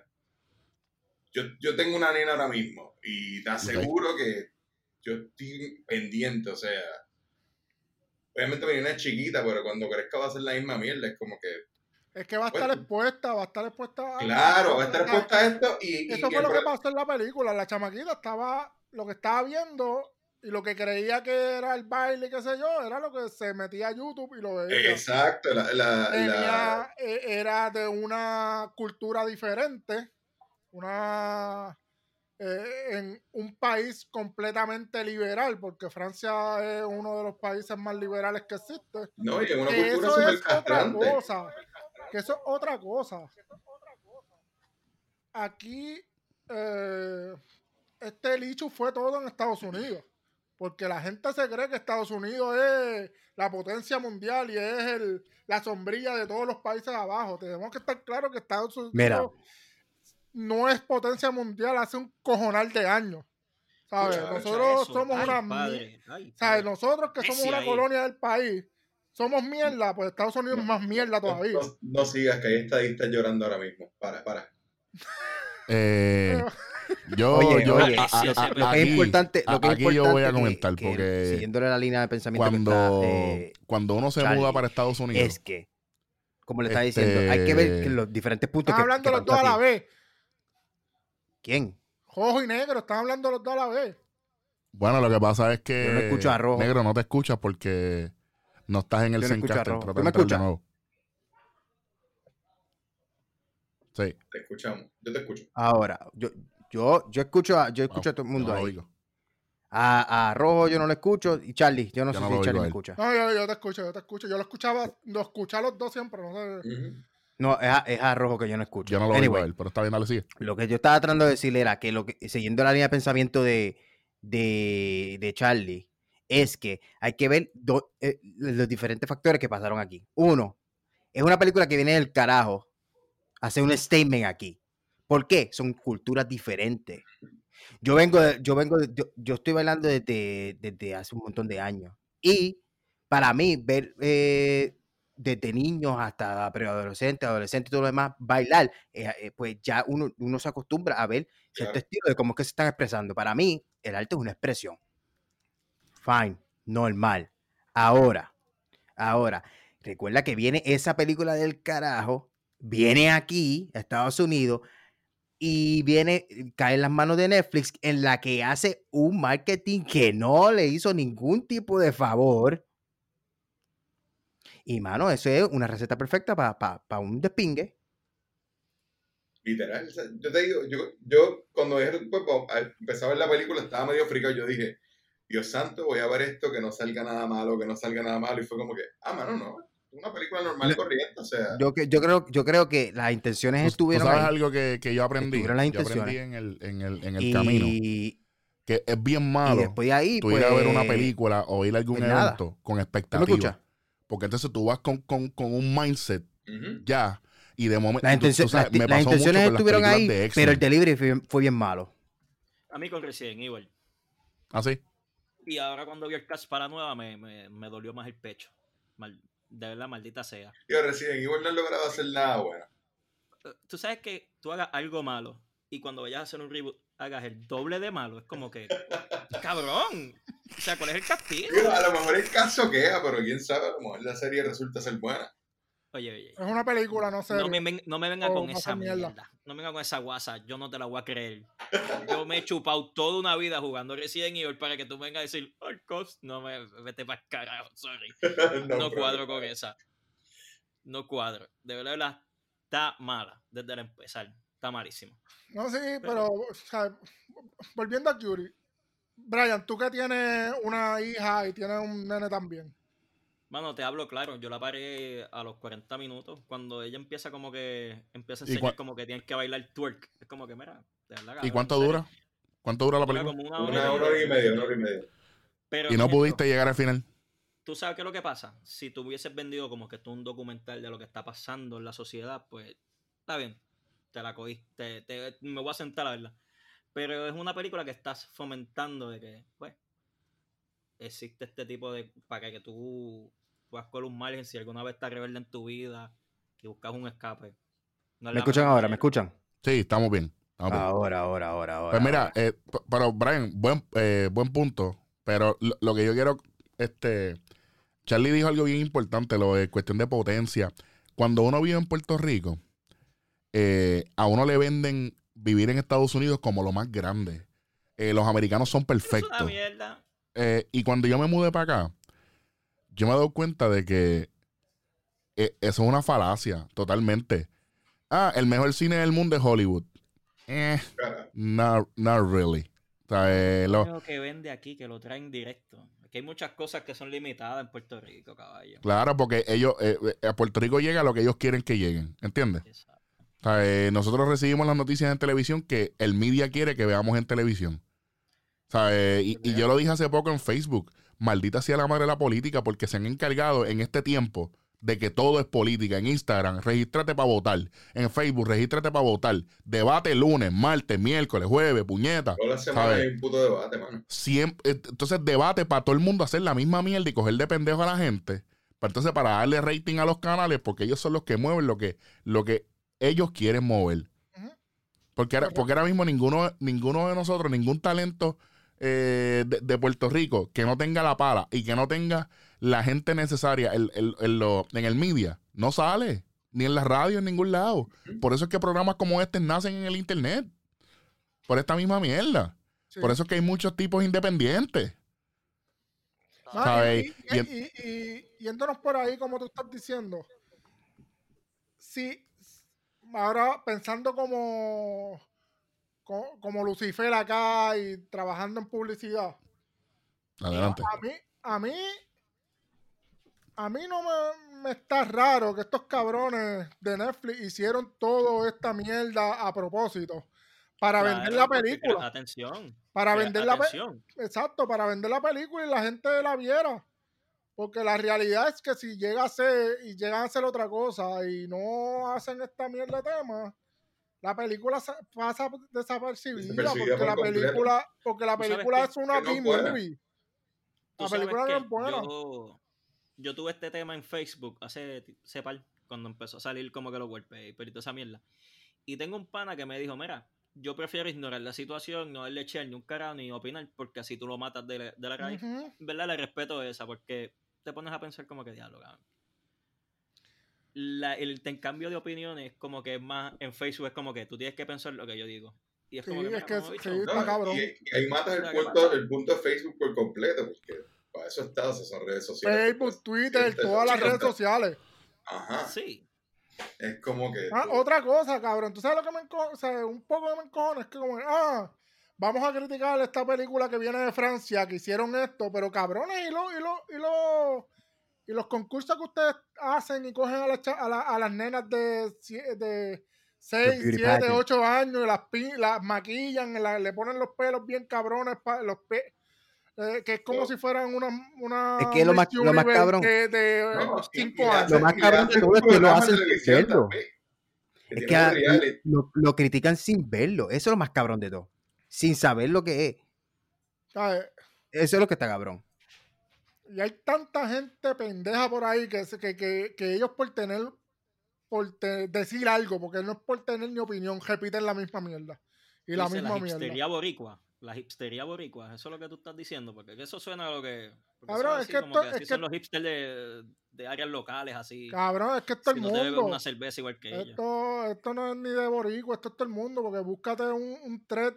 yo, yo tengo una nena ahora mismo y te aseguro que yo estoy pendiente, o sea, obviamente mi nena es chiquita, pero cuando crezca va a ser la misma mierda, es como que, Es que va a estar Bueno. expuesta, va a estar expuesta a... claro, va a estar o sea, expuesta a esto y... y Eso y fue el lo que pro- pasó en la película. La chamaquita estaba, lo que estaba viendo y lo que creía que era el baile, qué sé yo, era lo que se metía a YouTube y lo veía. Exacto, la, la, la- Tenía, eh, era de una cultura diferente, una eh, en un país completamente liberal, porque Francia es uno de los países más liberales que existe. no, y en una Que cultura eso súper es otra castrante. cosa. Que eso es otra cosa. Aquí, eh, este licho fue todo en Estados Unidos. Porque la gente se cree que Estados Unidos es la potencia mundial y es el, la sombrilla de todos los países abajo. Tenemos que estar claros que Estados Unidos Mira. no es potencia mundial hace un cojonal de años. ¿Sabes? Escucha Nosotros eso. somos Ay, una... mi- padre. Ay, ¿Sabes? padre. Nosotros que somos Messi una ahí. colonia del país, somos mierda, pues Estados Unidos es más mierda todavía. No, no sigas, que hay estadistas llorando ahora mismo. Para, para. Eh, yo, Oye, yo, oye, a- a- lo que- a- lo que es aquí- importante, lo que es aquí yo importante voy a que- comentar que, porque siguiéndole la línea de pensamiento cuando, que está, eh, cuando uno se Charlie, muda para Estados Unidos, es que, como le está Este- diciendo, hay que ver que los diferentes puntos Están que, hablando que los dos pasó a la aquí. vez. ¿Quién? Rojo y negro, están hablando los dos a la vez. bueno, lo que pasa es que Yo no escucho a Rojo. negro no te escuchas porque no estás en el Yo no escucho a Zencaster. Rojo. Trata ¿Tú de me entrar de escuchas? nuevo. Sí. Te escuchamos. Yo te escucho. Ahora, yo, yo, yo escucho a, yo escucho Wow, a todo el yo mundo no lo ahí. oigo. A, a Rojo yo no lo escucho y Charlie, yo no Yo sé no si lo Charlie oigo a me él. escucha. No, yo, yo te escucho, yo te escucho. Yo lo escuchaba, lo escuché a los dos siempre, no sé. Ujú. No, es a, es a Rojo que yo no escucho. Yo no lo oigo Anyway, a él, pero está bien, dale, sigue. lo que yo estaba tratando de decirle era que, lo que siguiendo la línea de pensamiento de, de, de Charlie, es que hay que ver do- eh, los diferentes factores que pasaron aquí. Uno, es una película que viene del carajo, hace un statement aquí. ¿Por qué? Son culturas diferentes. Yo vengo, de- yo vengo, de- yo, yo estoy bailando desde, desde hace un montón de años. Y para mí, ver eh, desde niños hasta preadolescentes, adolescentes y todo lo demás, bailar, eh, eh, pues ya uno, uno se acostumbra a ver cierto Claro. estilo de cómo es que se están expresando. Para mí, el arte es una expresión. Fine, normal. Ahora, ahora, recuerda que viene esa película del carajo, viene aquí, a Estados Unidos, y viene, cae en las manos de Netflix, en la que hace un marketing que no le hizo ningún tipo de favor. Y, mano, eso es una receta perfecta para pa, pa un despingue. Literal. O sea, yo te digo, yo, yo cuando dije, pues, al empezar a ver la película estaba medio fricado. Yo dije, Dios santo, voy a ver esto, que no salga nada malo, que no salga nada malo. Y fue como que, ah, mano, no. una película normal y corriente, o sea. Yo, que, yo, creo, yo creo que las intenciones ¿Tú, estuvieron tú sabes ahí. algo que, que yo aprendí? Estuvieron las Yo intenciones. aprendí en el, en el, en el y, camino. Que es bien malo y después de ahí, tú pues, ir a ver una película o ir a algún pues nada. evento con ¿Tú me expectativa. escuchas? Porque entonces tú vas con, con, con un mindset Ujú. ya y de momento... Las, tú- tú intencio- sabes, las, me las pasó intenciones mucho con las estuvieron películas ahí, de X-Men. pero el delivery fue, fue bien malo. A mí con Resident Evil. ¿Ah, sí? Y ahora cuando vi el cast para la nueva me, me, me dolió más el pecho. Mal, de verdad, maldita sea. Yo Resident Evil no he logrado hacer nada bueno. Eh, Tú sabes que tú hagas algo malo y cuando vayas a hacer un reboot hagas el doble de malo. Es como que, cabrón. O sea, ¿cuál es el castigo? Digo, a lo mejor el caso queda, pero quién sabe, a lo mejor la serie resulta ser buena. Oye, oye. Es una película, no sé. No me, ven- no me venga O con va a esa ser mierda. mierda. No me venga con esa guasa. Yo no te la voy a creer. Yo me he chupado toda una vida jugando Resident Evil para que tú vengas a decir, oh, cost. No me vete para el carajo, sorry. no, No pero- cuadro con esa. No cuadro. De verdad, de verdad, está mala desde el empezar. Está malísimo. No, sí, pero, o sea, volviendo a Curie, Brian, tú que tienes una hija y tienes un nene también. Mano, te hablo claro, yo la paré a los cuarenta minutos, cuando ella empieza como que, empieza a ¿Y enseñar cua- como que tienes que bailar twerk. Es como que, mira, de verdad, ¿Y cabrón, cuánto en serio. dura? ¿Cuánto dura la Dura película? como una hora, Una, una hora y media, una hora y media. Pero, Y no ejemplo, pudiste llegar al final. ¿tú sabes qué es lo que pasa? Si tú hubieses vendido como que esto es un documental de lo que está pasando en la sociedad, pues está bien, te la cogí, te, te- me voy a sentar a verla. Pero es una película que estás fomentando de que, pues, existe este tipo de... para que tú puedas coger un margen si alguna vez estás rebelde en tu vida y buscas un escape. No es ¿Me la escuchan mejor ahora? ¿Me manera. escuchan? Sí, estamos bien. Estamos bien. Ahora, ahora, ahora, ahora. Pues mira, ahora. eh, p- pero Brian, buen, eh, buen punto. Pero lo, lo que yo quiero, este, Charlie dijo algo bien importante, lo de cuestión de potencia. Cuando uno vive en Puerto Rico, eh, a uno le venden vivir en Estados Unidos como lo más grande. Eh, los americanos son Es una perfectos. mierda. Eh, y cuando yo me mudé para acá, yo me he dado cuenta de que eh, eso es una falacia, totalmente. Ah, el mejor cine del mundo es Hollywood. Eh, Cara, not, not really. O sea, eh, lo- Lo que vende aquí, que lo traen directo. Aquí hay muchas cosas que son limitadas en Puerto Rico, caballo. claro, porque ellos, eh, eh, a Puerto Rico llega lo que ellos quieren que lleguen, ¿entiendes? Exacto. O sea, eh, nosotros recibimos las noticias en televisión que el media quiere que veamos en televisión. O sea, eh, y, y yo lo dije hace poco en Facebook, maldita sea la madre de la política, porque se han encargado en este tiempo de que todo es política. En Instagram, regístrate para votar. En Facebook, regístrate para votar. Debate lunes, martes, miércoles, jueves, puñeta. toda la semana ¿sabes? hay un puto debate, mano. Siempre, eh, entonces debate para todo el mundo hacer la misma mierda y coger de pendejo a la gente. Pero entonces para darle rating a los canales, porque ellos son los que mueven lo que, lo que ellos quieren mover. Ujú. Porque ahora, porque ahora mismo ninguno, ninguno de nosotros, ningún talento eh, de, de Puerto Rico que no tenga la pala y que no tenga la gente necesaria en, en- en lo- en el media, no sale. Ni en la radio, en ningún lado. Por eso es que programas como este nacen en el internet. Por esta misma mierda. Sí. Por eso es que hay muchos tipos independientes. Ah, ¿sabes? y, Y y, en- y- y- yéndonos por ahí, como tú estás diciendo, si ahora pensando como, co- como Lucifer acá y trabajando en publicidad, Adelante. a mí, a mí, a mí no me, me está raro que estos cabrones de Netflix hicieron toda esta mierda a propósito para Claro, vender la porque película, crea atención. para crea vender la pe- atención. exacto, para vender la película y la gente la viera. Porque la realidad es que si llega a ser y llegan a hacer otra cosa y no hacen esta mierda de tema, la película sa- pasa desapercibida Desapercibida porque por la completo. película, porque la Tú sabes película que- es una que no es buena. B-movie. Tú La sabes película no que es buena. yo, yo tuve este tema en Facebook hace hace par, cuando empezó a salir como que los wallpapers y toda esa mierda. Y tengo un pana que me dijo, mira, yo prefiero ignorar la situación, no darle echar ni un carajo ni opinar, porque así tú lo matas de la, de la raíz. Ujú. En verdad le respeto esa, porque te pones a pensar como que diálogo. La, el intercambio de opiniones como que es más en Facebook, es como que tú tienes que pensar lo que yo digo. Y es Sí, como que, es mira, que mamá, sí, bicho, sí. Está No, cabrón. y, y ahí matas el Mira, ¿qué punto, pasa? el punto de Facebook por completo, porque para eso está, esas son redes sociales. Facebook, Twitter, Siempre todas las son- redes sociales. Ajá, Sí. es como que... Ah, otra cosa, cabrón. ¿Tú sabes lo que me encojona? O sea, un poco me encojona. Es que como, ah, vamos a criticar esta película que viene de Francia, que hicieron esto, pero cabrones, y los, y los, y los, y los concursos que ustedes hacen y cogen a, la cha- a, la- a las nenas de, sie- de seis, beauty siete, pageant. ocho años, y las, pin- las maquillan, la- le ponen los pelos bien cabrones, pa- los pe- eh, que es como Oh. si fueran una, una Es que lo Miss más- lo más Universe cabrón- de, de No, y, cinco y le años. hacen, Lo más y le cabrón de hacen todo un es que lo programa hacen de sin televisión verlo. también. Que Es tiene que un a- reality. lo, lo critican sin verlo. Eso es lo más cabrón de todo. Sin saber lo que es. ¿Sabes? Eso es lo que está cabrón. Y hay tanta gente pendeja por ahí que, se- que, que, que ellos por tener, por te- decir algo, porque no es por tener ni opinión, repiten la misma mierda. Y la Dice, misma la mierda. hipstería boricua. La hipstería boricua. Eso es lo que tú estás diciendo. Porque eso suena a lo que... porque Cabrón, eso es así, que como esto- que así es son que- los hipsters de, de áreas locales, así. Cabrón, es que esto Si el no te bebes mundo. una cerveza igual que ellos. Esto, esto no es ni de boricua, esto es todo el mundo, porque búscate un, un thread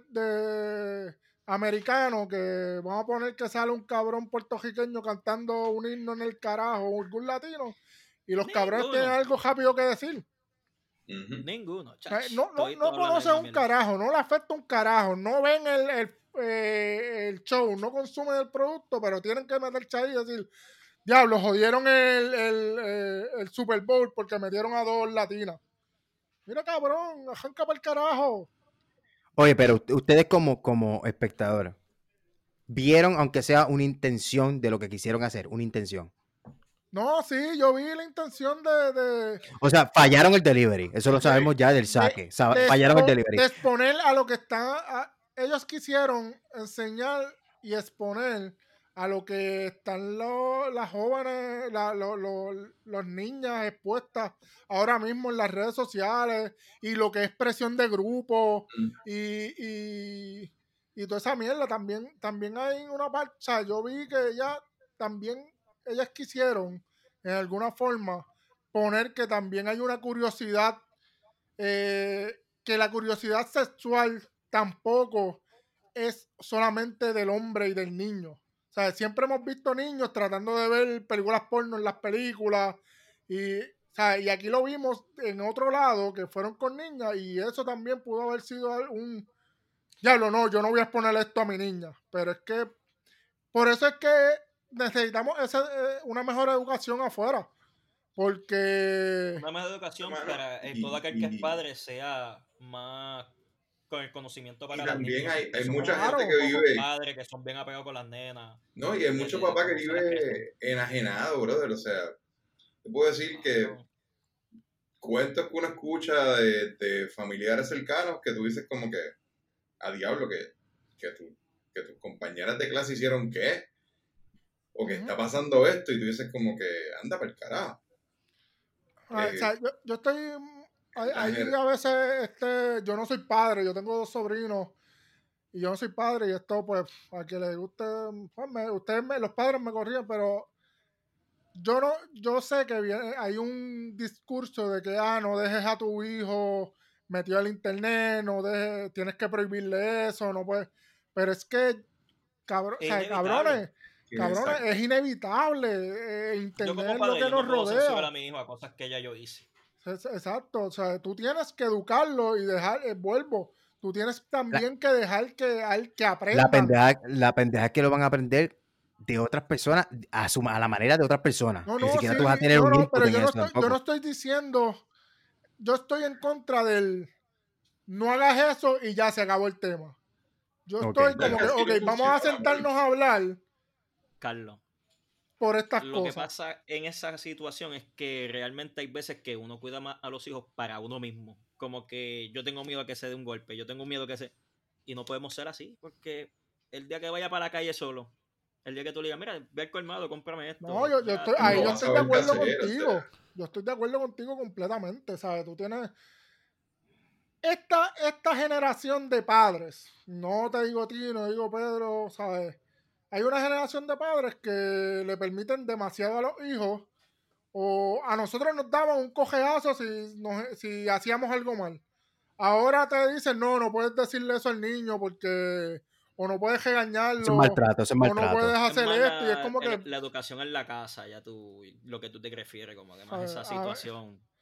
de americano que vamos a poner que sale un cabrón puertorriqueño cantando un himno en el carajo, o algún latino, y los cabrones Ninguno. tienen algo rápido que decir. Ujú. Ninguno. O sea, chach, no, no, toditos no hablan la conocen misma un mierda. carajo, no le afecta un carajo, no ven el, el, eh, el show, no consumen el producto, pero tienen que meterse ahí y decir, diablo, jodieron el, el, eh, el Super Bowl porque metieron a dos latinas. Mira, cabrón, arranca para el carajo. Oye, pero ut- ustedes como, como espectadores, vieron, aunque sea una intención de lo que quisieron hacer, una intención. No, sí, yo vi la intención de, de, O sea, fallaron el delivery. Eso lo Sí. sabemos ya del saque. Sa- de fallaron el expo- delivery. de exponer a lo que está. a- ellos quisieron enseñar y exponer a lo que están lo- las jóvenes, la- lo- lo- los niñas expuestas ahora mismo en las redes sociales y lo que es presión de grupo Mm. y, y, y toda esa mierda. También, también hay una parte, o sea, yo vi que ellas también, ellas quisieron en alguna forma poner que también hay una curiosidad, eh, que la curiosidad sexual tampoco es solamente del hombre y del niño. O sea, siempre hemos visto niños tratando de ver películas porno en las películas y, o sea, y aquí lo vimos en otro lado que fueron con niñas y eso también pudo haber sido un... Diablo, no, yo no voy a exponer esto a mi niña, pero es que por eso es que necesitamos ese, eh, una mejor educación afuera. Porque Una mejor educación Hermano, para eh, y- todo aquel que y- es padre sea más con el conocimiento para Y las también niñas. hay, porque hay son mucha Claro. gente que pocos vive, padres que son bien apegados con las nenas. no, y hay mucho Eh, papá que cómo se las vive enajenado, brother. O sea, te puedo decir que Cabrón. cuentos que uno escucha de, de familiares cercanos que tú dices como que, a diablo, que, que, tu- que tus compañeras de clase hicieron qué, o que Ujú. está pasando esto, y tú dices como que, anda para el carajo. Ah, Eh, o sea, yo, yo estoy ahí, la ahí gener- a veces este, yo no soy padre, yo tengo dos sobrinos y yo no soy padre y esto pues a que le guste, pues, me- ustedes me- los padres me corrían, pero yo no, yo sé que viene, hay un discurso de que ah, no dejes a tu hijo metido al internet, no dejes, tienes que prohibirle eso, no puedes, pero es que cabro- o Es sea, inevitable. cabrones, que cabrones, exacto. es inevitable, eh, Yo internet como es lo padre, que yo no nos puedo rodea. censurar a mi hijo a cosas que ya yo hice. Es- Exacto, o sea, tú tienes que educarlo y dejar, eh, vuelvo, tú tienes también que dejar que, al- que aprendan. La pendeja, la pendeja es que lo van a aprender de otras personas, a, su, a la manera de otras personas. No, Ni no, siquiera sí, tú vas a tener no, un no, input pero en yo no, eso estoy, tampoco. yo no estoy diciendo, yo estoy en contra del, no hagas eso y ya se acabó el tema. Yo Ok. estoy como que, Es que ok, no vamos a funciona, sentarnos a hablar Carlos, por estas lo que cosas. pasa en esa situación es que realmente hay veces que uno cuida más a los hijos para uno mismo. Como que yo tengo miedo a que se dé un golpe, yo tengo miedo a que se... Y no podemos ser así, porque el día que vaya para la calle solo, el día que tú le digas, mira, ve al colmado, cómprame esto. No, yo, yo ya, estoy, tú ahí no yo vas a estoy de ver qué acuerdo hacer, o contigo. sea. Yo estoy de acuerdo contigo completamente, ¿sabes? Tú tienes esta, esta generación de padres, no te digo ti, no digo Pedro, ¿sabes? Hay una generación de padres que le permiten demasiado a los hijos, o a nosotros nos daban un cojeazo si, nos- si hacíamos algo mal. Ahora te dicen, no, no puedes decirle eso al niño porque, o no puedes regañarlo, Eso es maltrato, eso es o no maltrato. puedes Es hacer más esto, y es la- como que... el- la educación en la casa, ya tú, lo que tú te refieres, como que más Ah, esa ah, situación.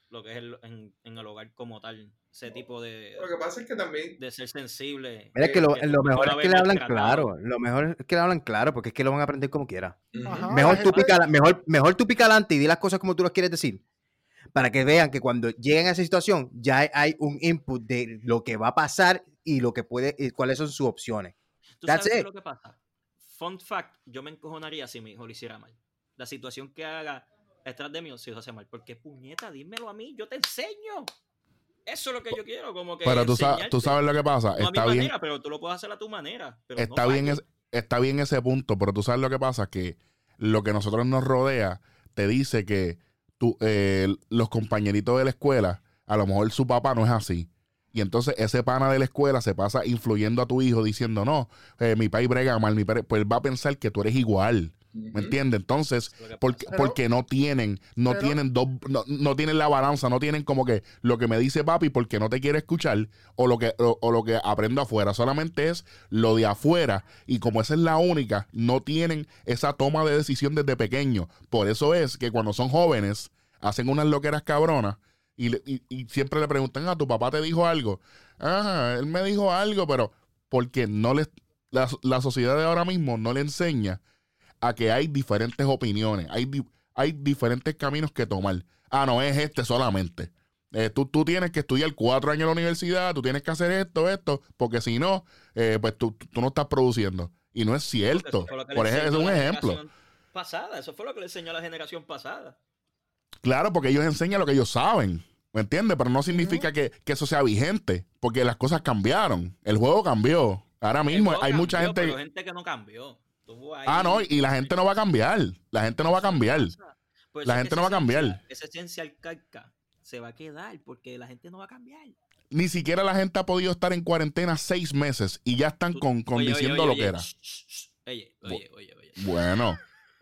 lo que es el, en, en el hogar como tal. Ese tipo de, Lo que pasa es que también... de ser sensible. Mira, que lo, que lo tú mejor una es vez que le hablan maltratado. claro. Lo mejor es que le hablan claro, porque es que lo van a aprender como quiera. Ujú. Ajá. Mejor la tú, gente- pica, mejor, mejor tú pica adelante y di las cosas como tú las quieres decir. Para que vean que cuando lleguen a esa situación, ya hay, hay un input de lo que va a pasar y lo que puede, y cuáles son sus opciones. ¿Tú That's sabes qué es it. lo que pasa? Fun fact, yo me encojonaría si mi hijo lo hiciera mal. La situación que haga detrás de mí, si lo hace mal. Porque, puñeta, dímelo a mí, yo te enseño. Eso es lo que yo quiero, como que Pero tú sabes, tú enseñarte. sabes lo que pasa. No a mi Está bien, manera, pero tú lo puedes hacer a tu manera. Pero está no bien, falles. es- está bien ese punto, pero tú sabes lo que pasa, que lo que nosotros nos rodea te dice que tú, eh, los compañeritos de la escuela, a lo mejor su papá no es así. Y entonces ese pana de la escuela se pasa influyendo a tu hijo diciendo, no, eh, mi país brega mal, mi padre, pues él va a pensar que tú eres igual. ¿Me Ujú. entiendes? Entonces, Lo que porque, pasa. Pero- porque no tienen, no pero- tienen dos, no, no tienen la balanza, no tienen como que lo que me dice papi porque no te quiere escuchar, o lo que, o, o lo que aprendo afuera. Solamente es lo de afuera, y como esa es la única, no tienen esa toma de decisión desde pequeño. Por eso es que cuando son jóvenes, hacen unas loqueras cabronas, y, le- y, y siempre le preguntan, ah, ¿tu papá te dijo algo? Ah, él me dijo algo, pero porque no les, la, la sociedad de ahora mismo no le enseña a que hay diferentes opiniones, hay, di- hay diferentes caminos que tomar. Ah, no es este solamente. Eh, tú, tú tienes que estudiar cuatro años en la universidad, tú tienes que hacer esto, esto, porque si no, eh, pues tú, tú no estás produciendo. Y no es Porque cierto. eso fue lo que le Por ejemplo, es enseñó un la ejemplo. generación Pasada, eso fue lo que le enseñó a la generación pasada. Claro, porque ellos enseñan lo que ellos saben. ¿Me entiendes? Pero no significa que, que eso sea vigente, porque las cosas cambiaron. El juego cambió. Ahora El mismo juego hay mucha cambió, gente... pero gente que no cambió. Estuvo ahí. Ah, no, y la gente no va a cambiar. La gente no va a cambiar. Por La eso es gente que no va a esa cambiar. esencia- Esa esencia arcaica se va a quedar porque la gente no va a cambiar. Ni siquiera la gente ha podido estar en cuarentena seis meses y ya están Tú- con, con oye, oye, diciendo oye, lo oye, que era. shh, shh, shh. Oye, oye, oye, oye. Bueno,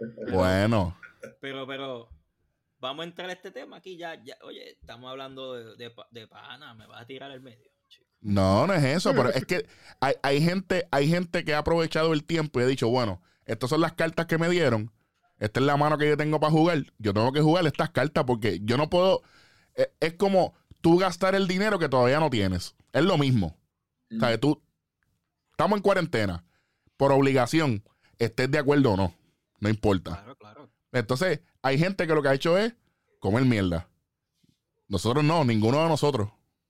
bueno. Pero, pero, vamos a entrar a este tema aquí ya. ya oye, estamos hablando de, de, pa- de pana, me vas a tirar al medio, chico. No, no es eso, pero es que hay, hay gente, hay gente que ha aprovechado el tiempo y ha dicho, bueno, estas son las cartas que me dieron, esta es la mano que yo tengo para jugar, yo tengo que jugar estas cartas porque yo no puedo, es, es como tú gastar el dinero que todavía no tienes, es lo mismo. O sea, tú, estamos en cuarentena, por obligación, estés de acuerdo o no, no importa. Claro, claro. Entonces, hay gente que lo que ha hecho es comer mierda. Nosotros no, ninguno de nosotros.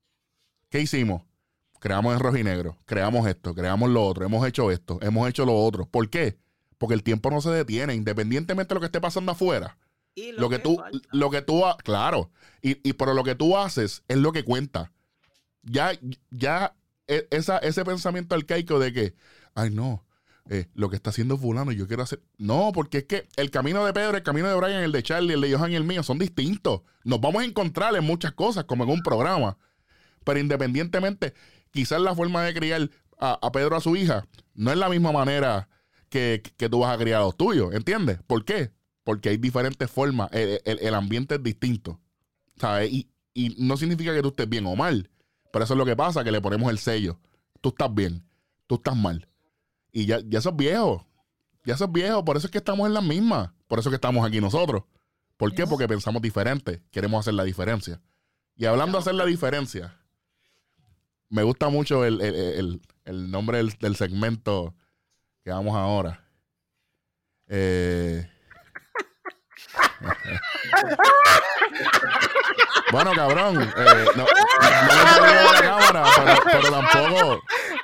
¿Qué hicimos? Creamos en rojo y negro, creamos esto, creamos lo otro, hemos hecho esto, hemos hecho lo otro. ¿Por qué? Porque el tiempo no se detiene, independientemente de lo que esté pasando afuera. Y Lo que tú, falta. lo que tú, ha- claro, y, y pero lo que tú haces es lo que cuenta. Ya, ya, e- esa, ese pensamiento arcaico de que, ay no, eh, lo que está haciendo fulano, yo quiero hacer. No, porque es que el camino de Pedro, el camino de Brian, el de Charlie, el de Johan y el mío son distintos. Nos vamos a encontrar en muchas cosas, como en un programa. Pero independientemente, quizás la forma de criar a, a Pedro a su hija no es la misma manera que, que tú vas a criar a los tuyos, ¿entiendes? ¿Por qué? Porque hay diferentes formas, el, el- el ambiente es distinto, ¿sabes? Y, y no significa que tú estés bien o mal, pero eso es lo que pasa, que le ponemos el sello. Tú estás bien, tú estás mal. Y ya, ya eso es viejo, ya eso es viejo, por eso es que estamos en las mismas, por eso es que estamos aquí nosotros. ¿Por qué? Porque pensamos diferente, queremos hacer la diferencia. Y hablando de hacer la diferencia, me gusta mucho el, el- el- el nombre del, del segmento que vamos ahora. Eh... Bueno, cabrón, eh, no, no me salió la cámara, pero, pero tampoco.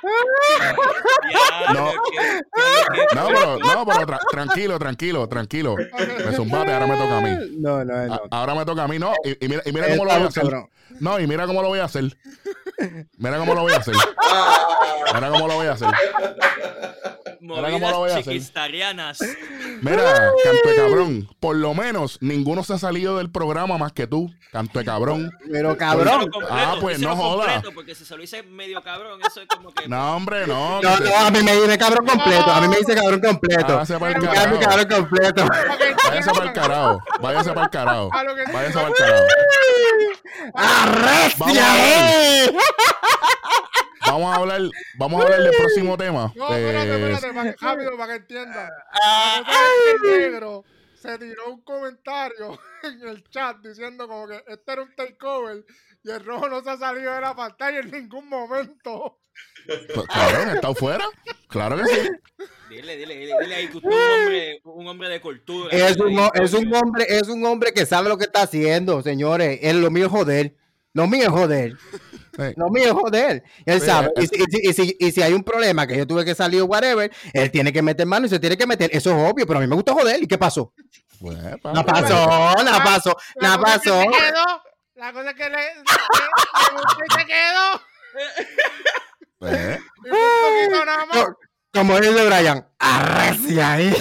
Ya, No. ¿qué- qué- qué- No, pero, no, pero tra- tranquilo, tranquilo, tranquilo. Me zumbate, ahora me toca a mí. No, no, no. A- ahora me toca a mí, no. Y, y mira, y mira cómo lo voy a Estamos, hacer. cabrón. No, y mira cómo lo voy a hacer. Mira cómo lo voy a hacer. Ah, Mira cómo lo voy a hacer. Ahora, ¿cómo lo voy a Movidas hacer? chiquistarianas. Mira, canto de cabrón. Por lo menos ninguno se ha salido del programa más que tú, canto de cabrón. Pero Díselo cabrón. completo, Ah, pues, díselo no joda. completo, porque si se lo hice medio cabrón, eso es como que. No, hombre, no. No, no, a mí me dice cabrón completo. A mí me dice cabrón completo. Váyase para el Dígame carajo. cabrón completo. Váyase para el carajo. Váyase para el carajo. A lo que- Váyase para el carajo. ¡Arrestia, Vamos a ver. eh! Vamos a hablar, vamos a hablar del próximo tema. No, espérate, Eh, espérate, para que- rápido, para que entiendan. Ah, La cosa es que el negro se tiró un comentario en el chat diciendo como que este era un takeover y el rojo no se ha salido de la pantalla en ningún momento. Pues, cabrón, ¿está afuera? Claro que sí. Dile, dile, dile, dile ahí que usted es un hombre, un hombre de cultura. Es dile un, ahí, ho- es un coño. hombre, es un hombre que sabe lo que está haciendo, señores. Él, lo mío es joder. Lo mío es joder. Sí. Lo mío es joder. Él Sí, sabe. eh, Y si, y si- y si- y si hay un problema que yo tuve que salir o whatever, él tiene que meter mano y se tiene que meter. Eso es obvio, pero a mí me gusta joder. ¿Y qué pasó? Pues, No papi, pasó, no pasó, La no cosa es que pasó. se quedó, la cosa es que le, le- le gustó y se quedó. pues, Y fue un poquito nada más. Co- Como dice Brian, arrecia ahí.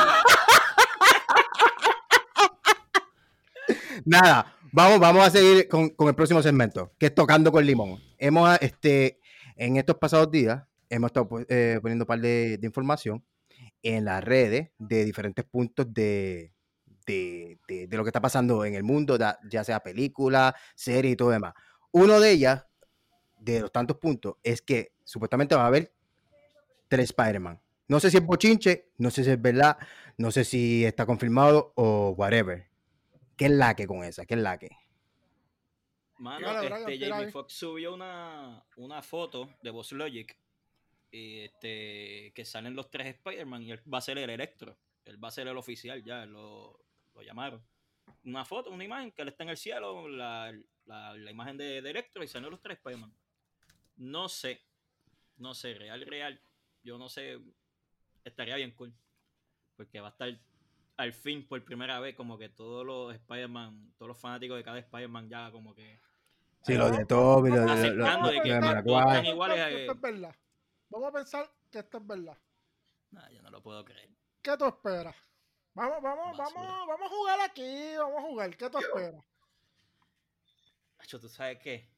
Nada, vamos, vamos a seguir con, con el próximo segmento, que es Tocando con Limón. Hemos, este, en estos pasados días, hemos estado pu- eh, poniendo un par de, de información en las redes de diferentes puntos de, de, de- de lo que está pasando en el mundo, da- ya sea película, serie y todo demás. Uno de ellas, de los tantos puntos, es que supuestamente va a haber tres Spider-Man. No sé si es bochinche, no sé si es verdad, no sé si está confirmado o whatever. ¿Qué es la que con esa? ¿Qué es la que? Mano, Dale, Brian, este, tira Jamie ahí. Foxx subió una, una foto de Boss Logic y este, que salen los tres Spider-Man y él va a ser el Electro. Él va a ser el oficial ya, lo, lo llamaron. Una foto, una imagen que él está en el cielo, la, la, la imagen de, de Electro y salen los tres Spider-Man. No sé, no sé, real, real. Yo no sé, estaría bien cool. Porque va a estar al fin por primera vez como que todos los Spider-Man, todos los fanáticos de cada Spider-Man ya como que Sí, lo de Toby, lo, Vamos a- de- lo- aceptando lo- de que lo de vamos a todos están Maguire. iguales pensar a- que esto es verdad. Vamos a pensar que esto es verdad. Nah, yo no lo puedo creer. ¿Qué tú esperas? Vamos, vamos, Basura. vamos, vamos a jugar aquí, vamos a jugar. ¿Qué tú Yo. esperas? Nacho, ¿tú sabes qué?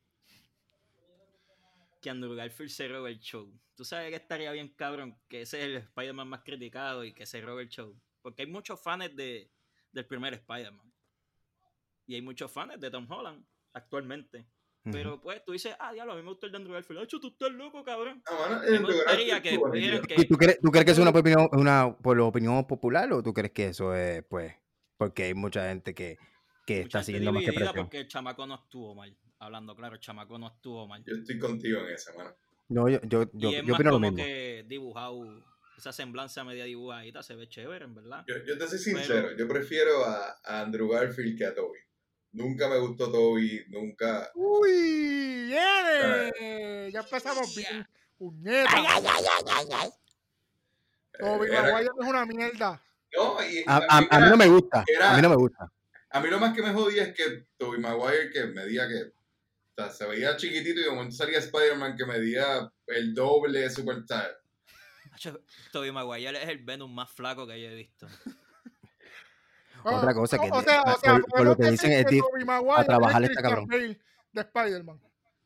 Que Andrew Garfield se robe el show. ¿Tú sabes que estaría bien cabrón? Que ese es el Spider-Man más criticado y que se robe el show. Porque hay muchos fans de, del primer Spider-Man. Y hay muchos fans de Tom Holland actualmente. Ujú. Pero pues tú dices, ah, diablo, a mí me gusta el de Andrew Garfield. Nacho, tú estás loco, cabrón. No, mano, A mí el me lugar gustaría que estuvo después dijeran nítido. ¿Y tú crees, tú crees que es una opinión, una por la opinión popular o tú crees que eso es, pues, porque hay mucha gente que, que Mucha está gente siguiendo más que dividida presión? porque el chamaco no estuvo mal. Hablando claro, el chamaco no estuvo mal. Yo estoy contigo en esa, mano. No, yo, yo, yo, Y es yo más opino lo como mismo. que dibujado, esa semblanza media dibujadita se ve chévere, en verdad. Yo, yo te soy sincero, Pero- yo prefiero a, a Andrew Garfield que a Toby. Nunca me gustó Toby, nunca. Uy, viene. Ya empezamos bien. Puñeta. Tobey Era- Maguire es una mierda. No, y A, a- también a mí era- no me gusta, era- a mí no me gusta. a mí lo más que me jodía es que Tobey Maguire que medía que o sea, se veía chiquitito y de momento salía Spider-Man que medía el doble de Superstar. Nacho, Tobey Maguire es el Venom más flaco que haya visto. Otra cosa que o, o de- sea, o sea, por- por podemos lo que decir dicen es que di- Tobey Maguire a trabajar es está Christian cabrón. Bale de Spider-Man.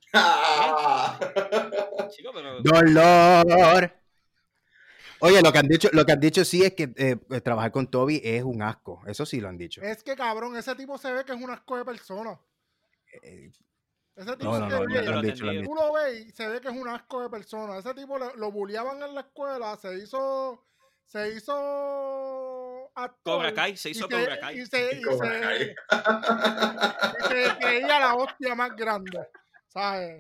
Chico, pero Dolor. Oye, lo que han dicho, lo que han dicho sí es que eh, eh, trabajar con Toby es un asco. Eso sí lo han dicho. Es que cabrón, ese tipo se ve que es un asco de persona. Eh, Ese tipo no, no, se no, ve, lo han dicho, lo han Tú dicho. tú lo ves y se ve que es un asco de persona. Ese tipo lo, lo bulleaban en la escuela, se hizo, se hizo actor. Cobra Kai, se hizo y Cobra Kai. Y se, y Cobra se- Kai. y se creía la hostia más grande, ¿sabes?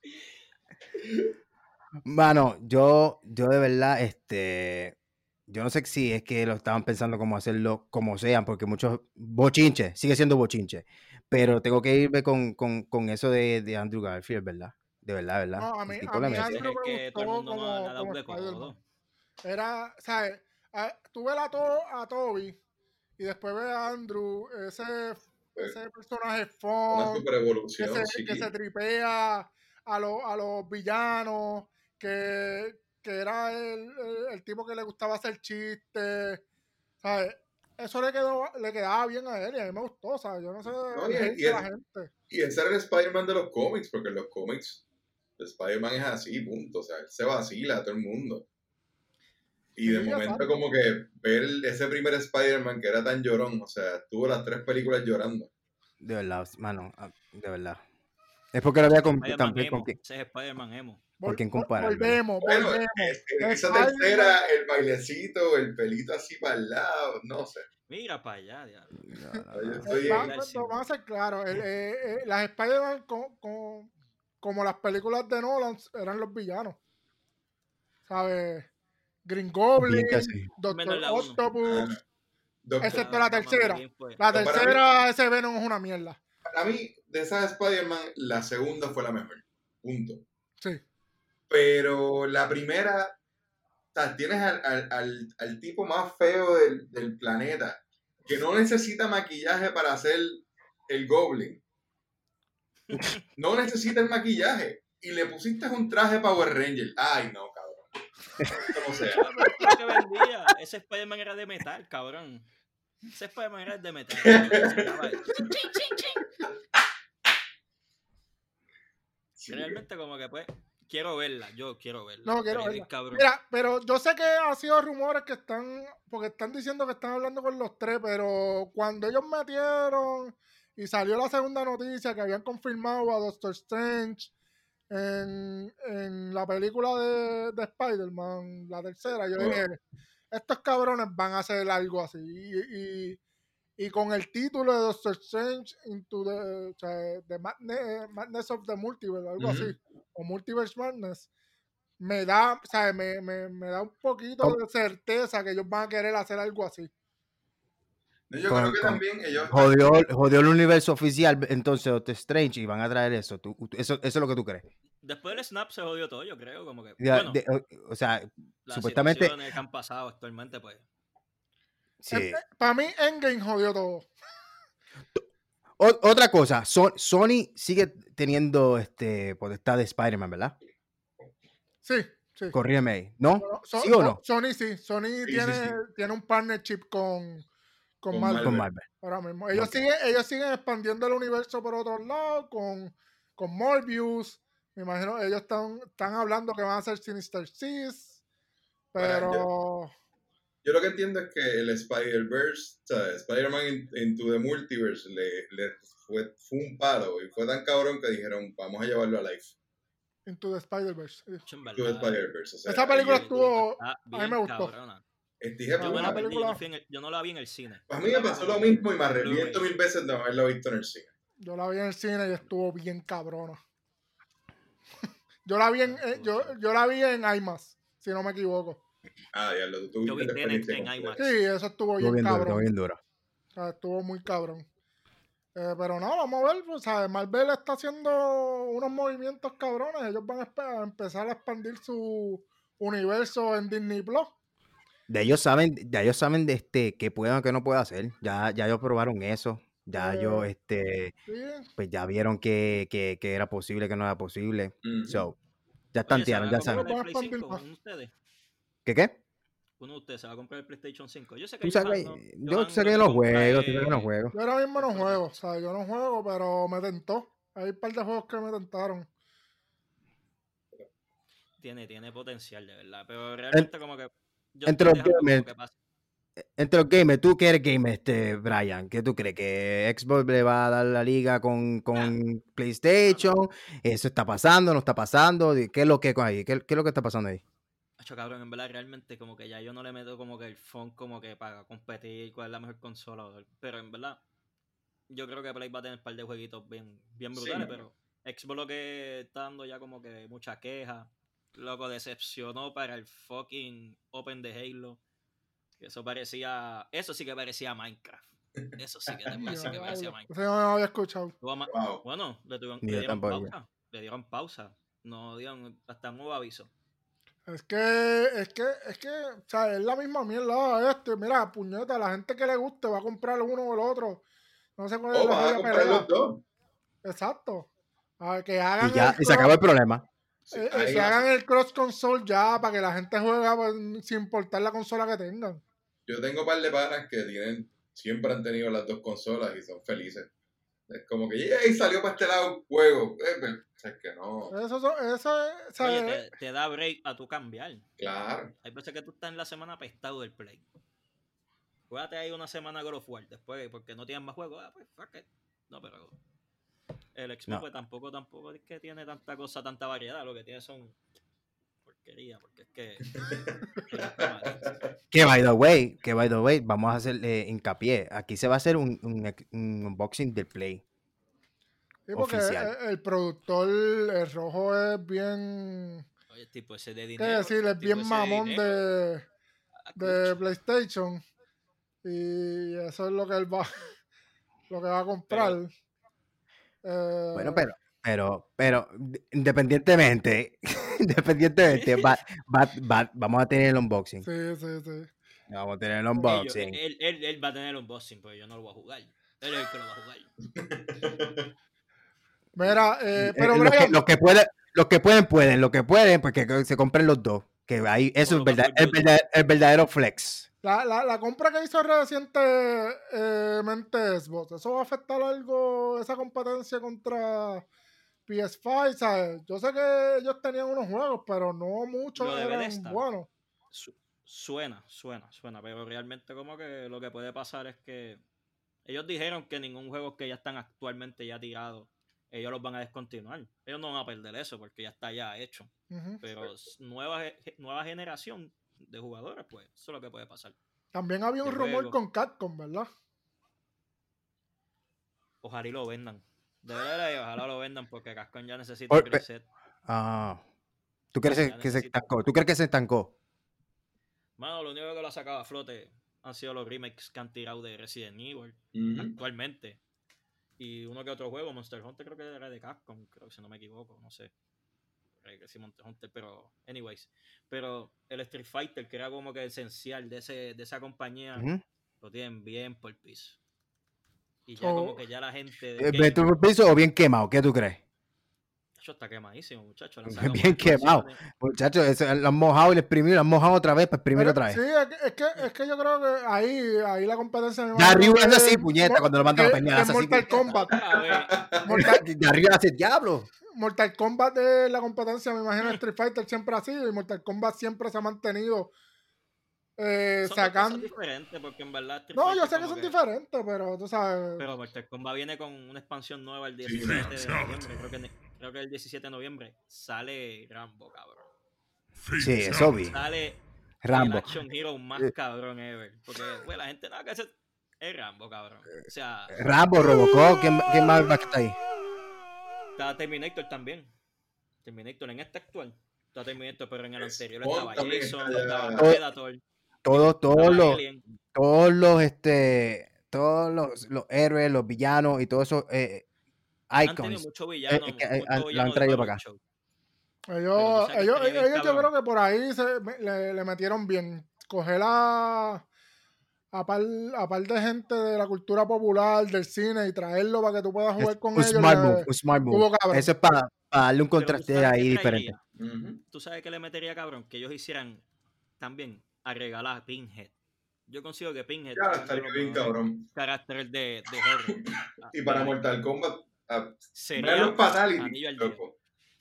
Mano, yo, yo de verdad, este, yo no sé si es que lo estaban pensando cómo hacerlo como sean, porque muchos bochinche, sigue siendo bochinche, pero tengo que irme con, con, con eso de, de Andrew Garfield, ¿verdad? De verdad, ¿verdad? No, a El mí, tipo a le mí mete. ese es Andrew el me que todo el gustó mundo no como, ha dado como de Spider-Man. codo. Era, ¿sabes? Ah, tú ves a, to a Toby y después ves a Andrew, ese, ese personaje Una fun, super que evolución, se, sí. que se tripea a, los a los villanos, que, que era el, el, el tipo que le gustaba hacer chistes, ¿sabes? Eso le quedó le quedaba bien a él y a mí me gustó, ¿sabes? Yo no sé No, el y- hate y de el- la gente. Y ese era el Spider-Man de los cómics, porque en los cómics Spider-Man es así, punto. O sea, él se vacila a todo el mundo. Y Sí, de ya momento sabes. como que ver ese primer Spider-Man que era tan llorón, o sea, tuvo las tres películas llorando. De verdad, mano, ah, de verdad. Es porque lo había con, Spider-Man también emo, con que- ese es Spider-Man emo. ¿Por Vol- quién vol- comparar, verdad? volvemos, Bueno, volvemos. es- en esa Spider-Man- tercera, el bailecito, el pelito así para el lado, no sé. Mira para allá, diablo. No, no, Yo no. estoy Eh, va- en- Al va- cine. vamos a ser claros, el- eh, eh, las Spider-Man co- co- como las películas de Nolan eran los villanos. ¿Sabes? Green Goblin, Bien que sí. Menos Doctor la uno. Octopus, Ah, Doctor- excepto la Batman tercera. Begins fue- La para mí- tercera, ese Venom es una mierda. Para mí, de esas Spider-Man, la segunda fue la mejor. Punto. Sí. Pero la primera, o sea, tienes al, al, al, al tipo más feo del, del planeta, que no necesita maquillaje para hacer el Goblin. No necesita el maquillaje. Y le pusiste un traje Power Ranger. Ay, no, cabrón. Como sea. Ah, pero es lo que vendía. Ese Spider-Man era de metal, cabrón. Ese Spider-Man era de metal. cabrón. Sí. Realmente como que pues quiero verla, yo quiero verla. No, quiero Pero, verla. cabrón. Mira, pero yo sé que ha sido rumores que están, porque están diciendo que están hablando con los tres, pero cuando ellos metieron y salió la segunda noticia que habían confirmado a Doctor Strange en, en la película de, de Spider-Man, la tercera, yo Oh. dije, estos cabrones van a hacer algo así. Y, y, y con el título de Doctor Strange into the, o sea, the Madness, Madness of the Multiverse, algo Ujú. así, o Multiverse Madness, me da, o sea, me, me, me da un poquito ¿Cómo? de certeza que ellos van a querer hacer algo así. No, yo Con- creo que con- también ellos. Jodió, jodió el universo oficial, entonces Doctor Strange, y van a traer eso. ¿Tú, tú- eso, eso es lo que tú crees. Después del snap se jodió todo, yo creo, como que Ya, bueno, de- o, o sea, las supuestamente. situaciones que han pasado actualmente pues Sí. Para mí, Endgame jodió todo. O- otra cosa, Son- Sony sigue teniendo este potestad de Spider-Man, ¿verdad? Sí, sí. Corrígeme ahí. ¿No? Bueno, So- ¿Sí o So- no? Sony sí, Sony sí, tiene, sí. tiene un partnership con, con, Con Marvel. Con Marvel. Ahora mismo. Ellos, Ok. siguen, ellos siguen expandiendo el universo por otros lados con, con Morbius. Me imagino ellos están, están hablando que van a hacer Sinister Six. Bueno, Pero Yo lo que entiendo es que el Spider-Verse, o sea, Spider-Man in- Into the Multiverse, le, le fue, fue un palo y fue tan cabrón que dijeron, vamos a llevarlo a live. Into the Spider-Verse. sí. hecho, en Into the verdad, Spider-Verse. O sea, Esa película ahí- estuvo. está A mí bien me gustó. cabrona. Dije, Yo "Vamos me a la ver". perdí, película- yo no, fui en el- yo no la vi en el cine. A mí me pasó lo mismo y me arrepiento Blu-ray. mil veces de no haberlo visto en el cine. Yo la vi en el cine y estuvo bien cabrona. yo la vi en, eh, yo, yo la vi en IMAX, si no me equivoco. Ah, ya lo tú Yo vi tuviste la Tenet experiencia en completa. IMAX. Sí, eso estuvo Estuvo bien bien duro, cabrón. estuvo bien duro. O sea, estuvo muy cabrón. Eh, pero no, vamos a ver, pues, ¿sabes? Marvel está haciendo unos movimientos cabrones. Ellos van a, espe- a empezar a expandir su universo en Disney Plus. De ellos saben, de ellos saben de este qué pueden o qué no pueden hacer. Ya, ya ellos probaron eso. Ya Eh, ellos, este, Sí, pues ya vieron que, que, que era posible, que no era posible. Ujú. So, ya Oye, ¿se van tantearon, a ya comprar saben. Van a el Play expandir cinco? más. ¿Uno de ustedes? ¿Qué qué? Uno de ustedes se va a comprar el PlayStation cinco. Yo sé que Tú Johan sabes, no- yo Johan sé lo que no compra juego, tú sabes que no es- juego. yo ahora mismo no Es juego. O correcto. sea, yo no juego, pero me tentó. Hay un par de juegos que me tentaron. Tiene, tiene potencial, de verdad. Pero realmente como que... Yo entre estoy los dejando como gamers, que pase. Entre los gamers, ¿tú qué eres gamer, este, Brian? ¿Qué tú crees? ¿Que Xbox le va a dar la liga con, con PlayStation? ¿Eso está pasando? ¿No está pasando? ¿Qué es lo que hay? ¿Qué, qué es lo que está pasando ahí? Hacho, cabrón, en verdad, realmente como que ya yo no le meto como que el phone como que para competir cuál es la mejor consola. Pero en verdad, yo creo que Play va a tener un par de jueguitos bien, bien Sí, brutales, mano. pero Xbox lo que está dando ya como que mucha queja. Loco, decepcionó para el fucking Open de Halo. Eso parecía, eso sí que parecía Minecraft. Eso sí que te puedo decir que parecía Diablo, Minecraft. Eso yo no lo había escuchado. Tuvo ma- Wow. Bueno, le, tuvieron- Ni le yo dieron tampoco. pausa. Le dieron pausa. No dieron hasta nuevo aviso. Es que, es que, es que, o sea, es la misma mierda este. Mira, puñeta, la gente que le guste va a comprar uno o el otro. No sé cuál es Oh, la van a jodida comprar pelea. los dos. Exacto. A ver, que hagan Y ya, el y se acabó el cross, problema. Sí, eh, eh, ahí que va. hagan el cross console ya para que la gente juegue pues, sin importar la consola que tengan. Yo tengo un par de panas que tienen, siempre han tenido las dos consolas y son felices. Es como que, ¡yay! Salió para este lado un juego. Eh, pero, o sea, es que no. Eso, eso, eso es, o sea, Oye, te, te da break a tu cambiar. Claro. Hay veces que tú estás en la semana apestado del Play. Juégate ahí una semana God of War después, porque no tienes más juegos. Ah, pues fuck it. No, pero El Xbox No. pues, tampoco, tampoco es que tiene tanta cosa, tanta variedad. Lo que tiene son porquería, porque es que... Que by the way, que by the way, vamos a hacer eh, hincapié. Aquí se va a hacer un, un, un unboxing del Play. Sí, porque Oficial. el, el productor, el rojo, es bien. Oye, tipo ese de ¿Qué dinero. decir? Es tipo bien ese mamón dinero, de, de acucho. PlayStation. Y eso es lo que él va, lo que va a comprar. Eh, Bueno, pero, pero, pero, independientemente, independientemente, va, va, va- vamos a tener el unboxing. Sí, sí, sí. Vamos a tener el Ellos- unboxing. él, él, él va a tener el unboxing, pero yo no lo voy a jugar. Él es el que lo va a jugar. Mira, eh, Eh, pero los, que, Brian, los que pueden, los que pueden, pueden. Los que pueden, pues que se compren los dos. Que ahí, eso es Call of verdad, el, Duty. verdadero, el verdadero flex. la, la, la compra que hizo recientemente Xbox, ¿eso va a afectar algo, esa competencia contra P S cinco? ¿Sabes? Yo sé que ellos tenían unos juegos, pero no muchos Lo de eran Bethesda. buenos. Su- Suena, suena, suena, pero realmente como que lo que puede pasar es que ellos dijeron que ningún juego que ya están actualmente ya tirados, ellos los van a descontinuar. Ellos no van a perder eso porque ya está ya hecho. Ujú. Pero s- nueva, ge- nueva generación de jugadores, pues eso es lo que puede pasar. También había un de rumor juego. con Capcom, ¿verdad? Ojalá y lo vendan. De verdad, y ojalá lo vendan porque Capcom ya necesita Oye, un pe- reset. Ah. ¿Tú crees Ya que se necesito. estancó? ¿Tú crees que se estancó? Mano, lo único que lo ha sacado a flote han sido los remakes que han tirado de Resident Evil Ujú. actualmente. Y uno que otro juego, Monster Hunter creo que era de Capcom, creo que si no me equivoco, no sé. Creo que sí, Monster Hunter, pero anyways. Pero el Street Fighter, que era como que esencial de, ese, de esa compañía, Ujú. lo tienen bien por el piso. Y ya So- como que ya la gente de Eh, gaming, ¿tú por piso o bien quemado? ¿Qué tú crees? eso está quemadísimo, muchachos. Le han Bien sacado más quemado. expansiones. Muchachos, eso, lo han mojado y lo exprimido, lo han mojado otra vez para exprimir Pero, otra vez. sí, es que, es, que, es que yo creo que ahí, ahí la competencia... me De imagino arriba que es así, es puñeta, mo- cuando lo mandan a que- pelear, que hace es así, Mortal puñeta. Kombat. A ver, Mortal, De arriba hace diablo. Mortal Kombat es la competencia, me imagino, Street Fighter siempre ha sido, y Mortal Kombat siempre se ha mantenido eh, son dos cosas sacando... diferentes porque en verdad Street No, yo Fighter sé que como son diferentes, pero tú sabes... Pero Mortal Kombat viene con una expansión nueva el Sí, diecisiete de sí. noviembre. Creo que, creo que el diecisiete de noviembre sale Rambo, cabrón. Sí, eso vi. Sale Rambo. el Action Hero más Eh. cabrón ever. Porque, pues, la gente nada que hace es Rambo, cabrón. O sea, Rambo, Robocop, ¿quién, quién más va a estar ahí? está Terminator también. Terminator en este actual. Está Terminator, pero en el anterior Spawn estaba también Jason, está ya- estaba Todo- Predator, Todos, todos estaba los, Alien. todos los, este, todos los, los héroes, los villanos y todos esos eh, Han tenido icons. mucho villano, eh, que, eh, mucho han- lo villano han de traído para Marvel acá. Show. Ellos, Pero tú sabes que ellos, estaría bien ellos yo cabrón. creo que por ahí se, me- le, le metieron bien. Coger a, a, par, a par de gente de la cultura popular, del cine, y traerlo para que tú puedas jugar Es con un ellos. smart le- move, un smart move. estuvo cabrón. Eso es para, para darle un Pero tú contraste sabes ahí qué diferente. traería. Ujú. Tú sabes que le metería, cabrón, que ellos hicieran también a regalar a Pinhead. Yo consigo que Pinhead Ya, es uno de estaría los bien mejores cabrón. caracteres de, de horror. Ah, Y para de- Mortal Kombat, ah, sería menos fatality, anillo al dedo. loco.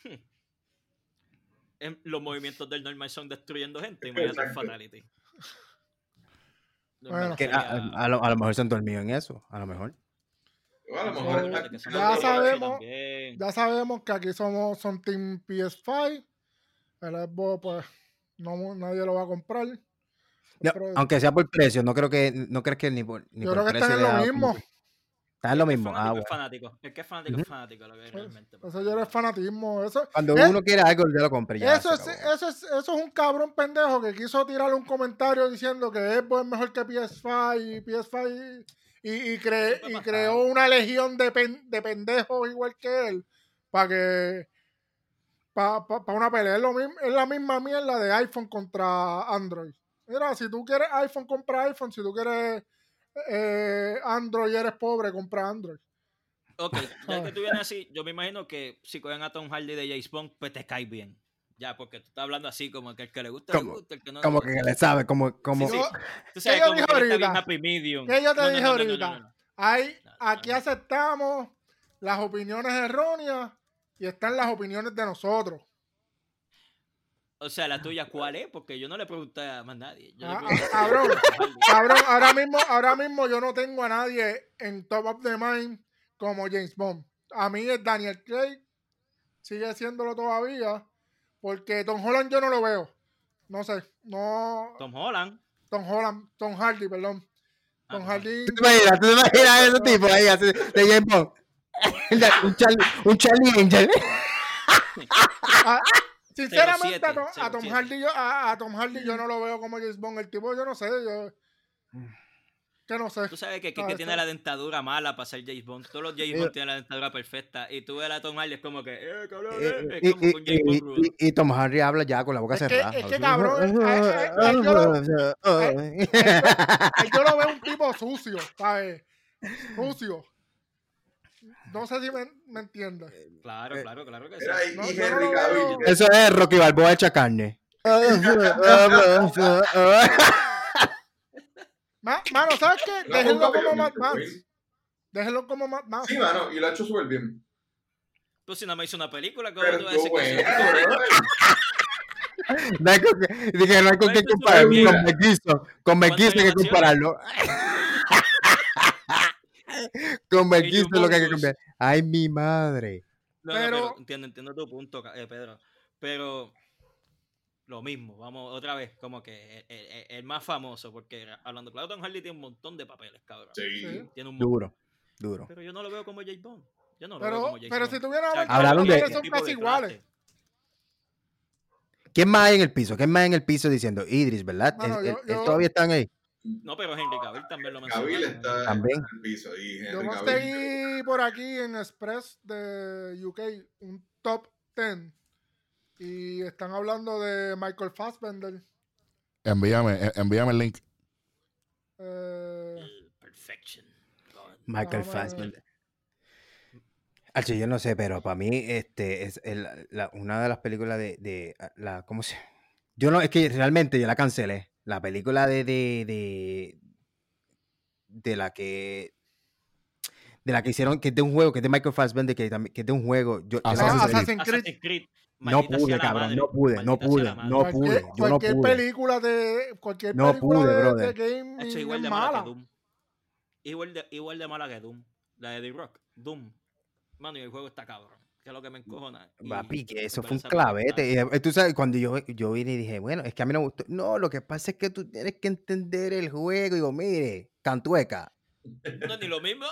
En- Los movimientos del normal son destruyendo gente. Imagínate un Exacto. fatality. Bueno. Normal Que a, sería- a- a lo, a lo mejor se han dormido en eso. A lo mejor. O a lo So, mejor Imagínate está- que son ya de sabemos- también. Ya sabemos que aquí somos son Team P S cinco. El Xbox, pues, no, nadie lo va a comprar. No, Pero aunque sea por precio, no creo que, no crees que ni por, ni yo por creo que están precio en lo deja como mismo. que- Está en lo El que es mismo. fanático Ah, es bueno. fanático. El que es fanático es fanático. Lo que realmente. Eso ya es fanatismo. Eso, Cuando Eh, uno quiere algo, ya lo compra. y Ya eso, se es, acabó. eso, es, eso es un cabrón pendejo que quiso tirarle un comentario diciendo que Xbox es mejor que P S cinco y P S cinco y, y, cre- Eso fue y pasado. creó una legión de, pen- de pendejos igual que él para que para pa, pa una pelea. Es, lo mismo, es la misma mierda de iPhone contra Android. Mira, si tú quieres iPhone, compra iPhone. Si tú quieres eh, Android y eres pobre, compra Android. Ok, ya que tú vienes así, yo me imagino que si cogen a Tom Hardy de James Bond, pues te cae bien. Ya, porque tú estás hablando así, como que el que le gusta, Como- le gusta, el que no. Como no, que le sabe, como, como, Sí, Yo- Tú sabes, yo como dije que él está bien ahorita? happy medium. ¿Qué yo te No, no, dije no, no, no, ahorita? no, no. Hay, No, no, aquí no. aceptamos las opiniones erróneas y están las opiniones de nosotros. O sea, la tuya, ¿cuál es? Porque yo no le pregunté a más nadie. Yo le Ah, pregunté ah, a cabrón. Tom Hardy. Cabrón, ahora mismo, ahora mismo yo no tengo a nadie en top of the mind como James Bond. a mí es Daniel Craig, sigue siéndolo todavía, porque Tom Holland yo no lo veo. No sé, no. Tom Holland. Tom Holland, Tom Hardy, perdón. Ah, Tom Tom Hardy. ¿Tú te imaginas, tú te imaginas a ese tipo ahí así, de James Bond? un, Charlie, un Charlie Angel. Ah, sinceramente, siete, a, Tom, a, Tom siete. Hardy yo, a, a Tom Hardy yo no lo veo como James Bond. El tipo, yo no sé, yo. Que no sé. Tú sabes que, que, No, que eso- tiene la dentadura mala para ser James Bond. Todos los James Eh, Bond tienen la dentadura perfecta. Y tú ves a Tom Hardy, es como que, eh, cabrón, Eh, eh, y, es como y- con James Bond y- rudo. y- y Tom Hardy habla ya con la boca Es que- cerrada. es que, cabrón, a- a- a él yo lo- a él- Ahí yo lo veo un tipo sucio, ¿sabes? Sucio. No sé si me, me entiendes. Claro, claro, claro que sí. Mira, y, No, y yo no Henry lo Cavill. veo. que- Eso es Rocky Balboa hecha carne. Ma- Mano, ¿sabes qué? No, Déjenlo nunca como vio Mad mister Max. Wayne. Déjenlo como Mad Max. Sí, mano, y lo ha hecho súper bien. Tú si no me hizo una película, ¿cómo Pero tú vas a estuvo decir que bueno, eso- bro. No hay con qué- dije, no hay con qué Bueno, compararlo. mira. Con Mel Gibson. Con Mel Gibson hay que ¿Cuántas compararlo. Con Mel Y Gibson lo que hay que Jumbos. comparar. Ay, mi madre. No, Pero- no, pero entiendo, entiendo tu punto, ca- eh, Pedro. Pero lo mismo, vamos otra vez, como que el, el- el más famoso, porque hablando claro, Tom Hardy tiene un montón de papeles, cabrón. Sí. Sí. Tiene un montón. Duro. Duro. Pero yo no lo veo como James Bond. Yo no lo veo Pero, como James pero Bond. si tuvieran O sea, Hablaron los de- papeles son tipo de casi clase. iguales. ¿Quién más hay en el piso? ¿Quién más hay en el piso diciendo? Idris, ¿verdad? Mano, Él- yo- él- yo- él todavía están ahí. No, pero Henry Cavill también lo mencionó. Cavill está También. en el piso y Yo Henry Cavill. conseguí por aquí en Express de U K un top diez y están hablando de Michael Fassbender. Envíame, eh, envíame el link. Eh, Perfection. Michael Vamos a ver. Fassbender. Hacho, yo no sé, pero para mí este es el- la- una de las películas de, de la ¿cómo se? Yo no, es que realmente yo la cancelé. La película de de, de, de la que de la que hicieron, que es de un juego, que es de Michael Fassbender, que, también- que es de un juego. Yo, yo la Assassin's ah, cancelé. Assassin's Creed. Assassin's Creed. No Maldita pude, sea la cabrón, madre, no pude, no maldita sea pude, la madre. no Cualquier, pude, yo no cualquier pude. película de cualquier No película pude, de, brother. de gaming Ha hecho igual es de mala mala. que Doom. Igual de, igual de mala que Doom. La de The Rock. Doom. Mano, y el juego está cabrón. Que es lo que me encojona. Y Papi, que eso volver fue a un esa película. clavete. Y, eh, tú sabes, cuando yo, yo vine y dije, bueno, es que a mí no me gustó. No, lo que pasa es que tú tienes que entender el juego. Y digo, mire, cantueca, No es ni lo mismo.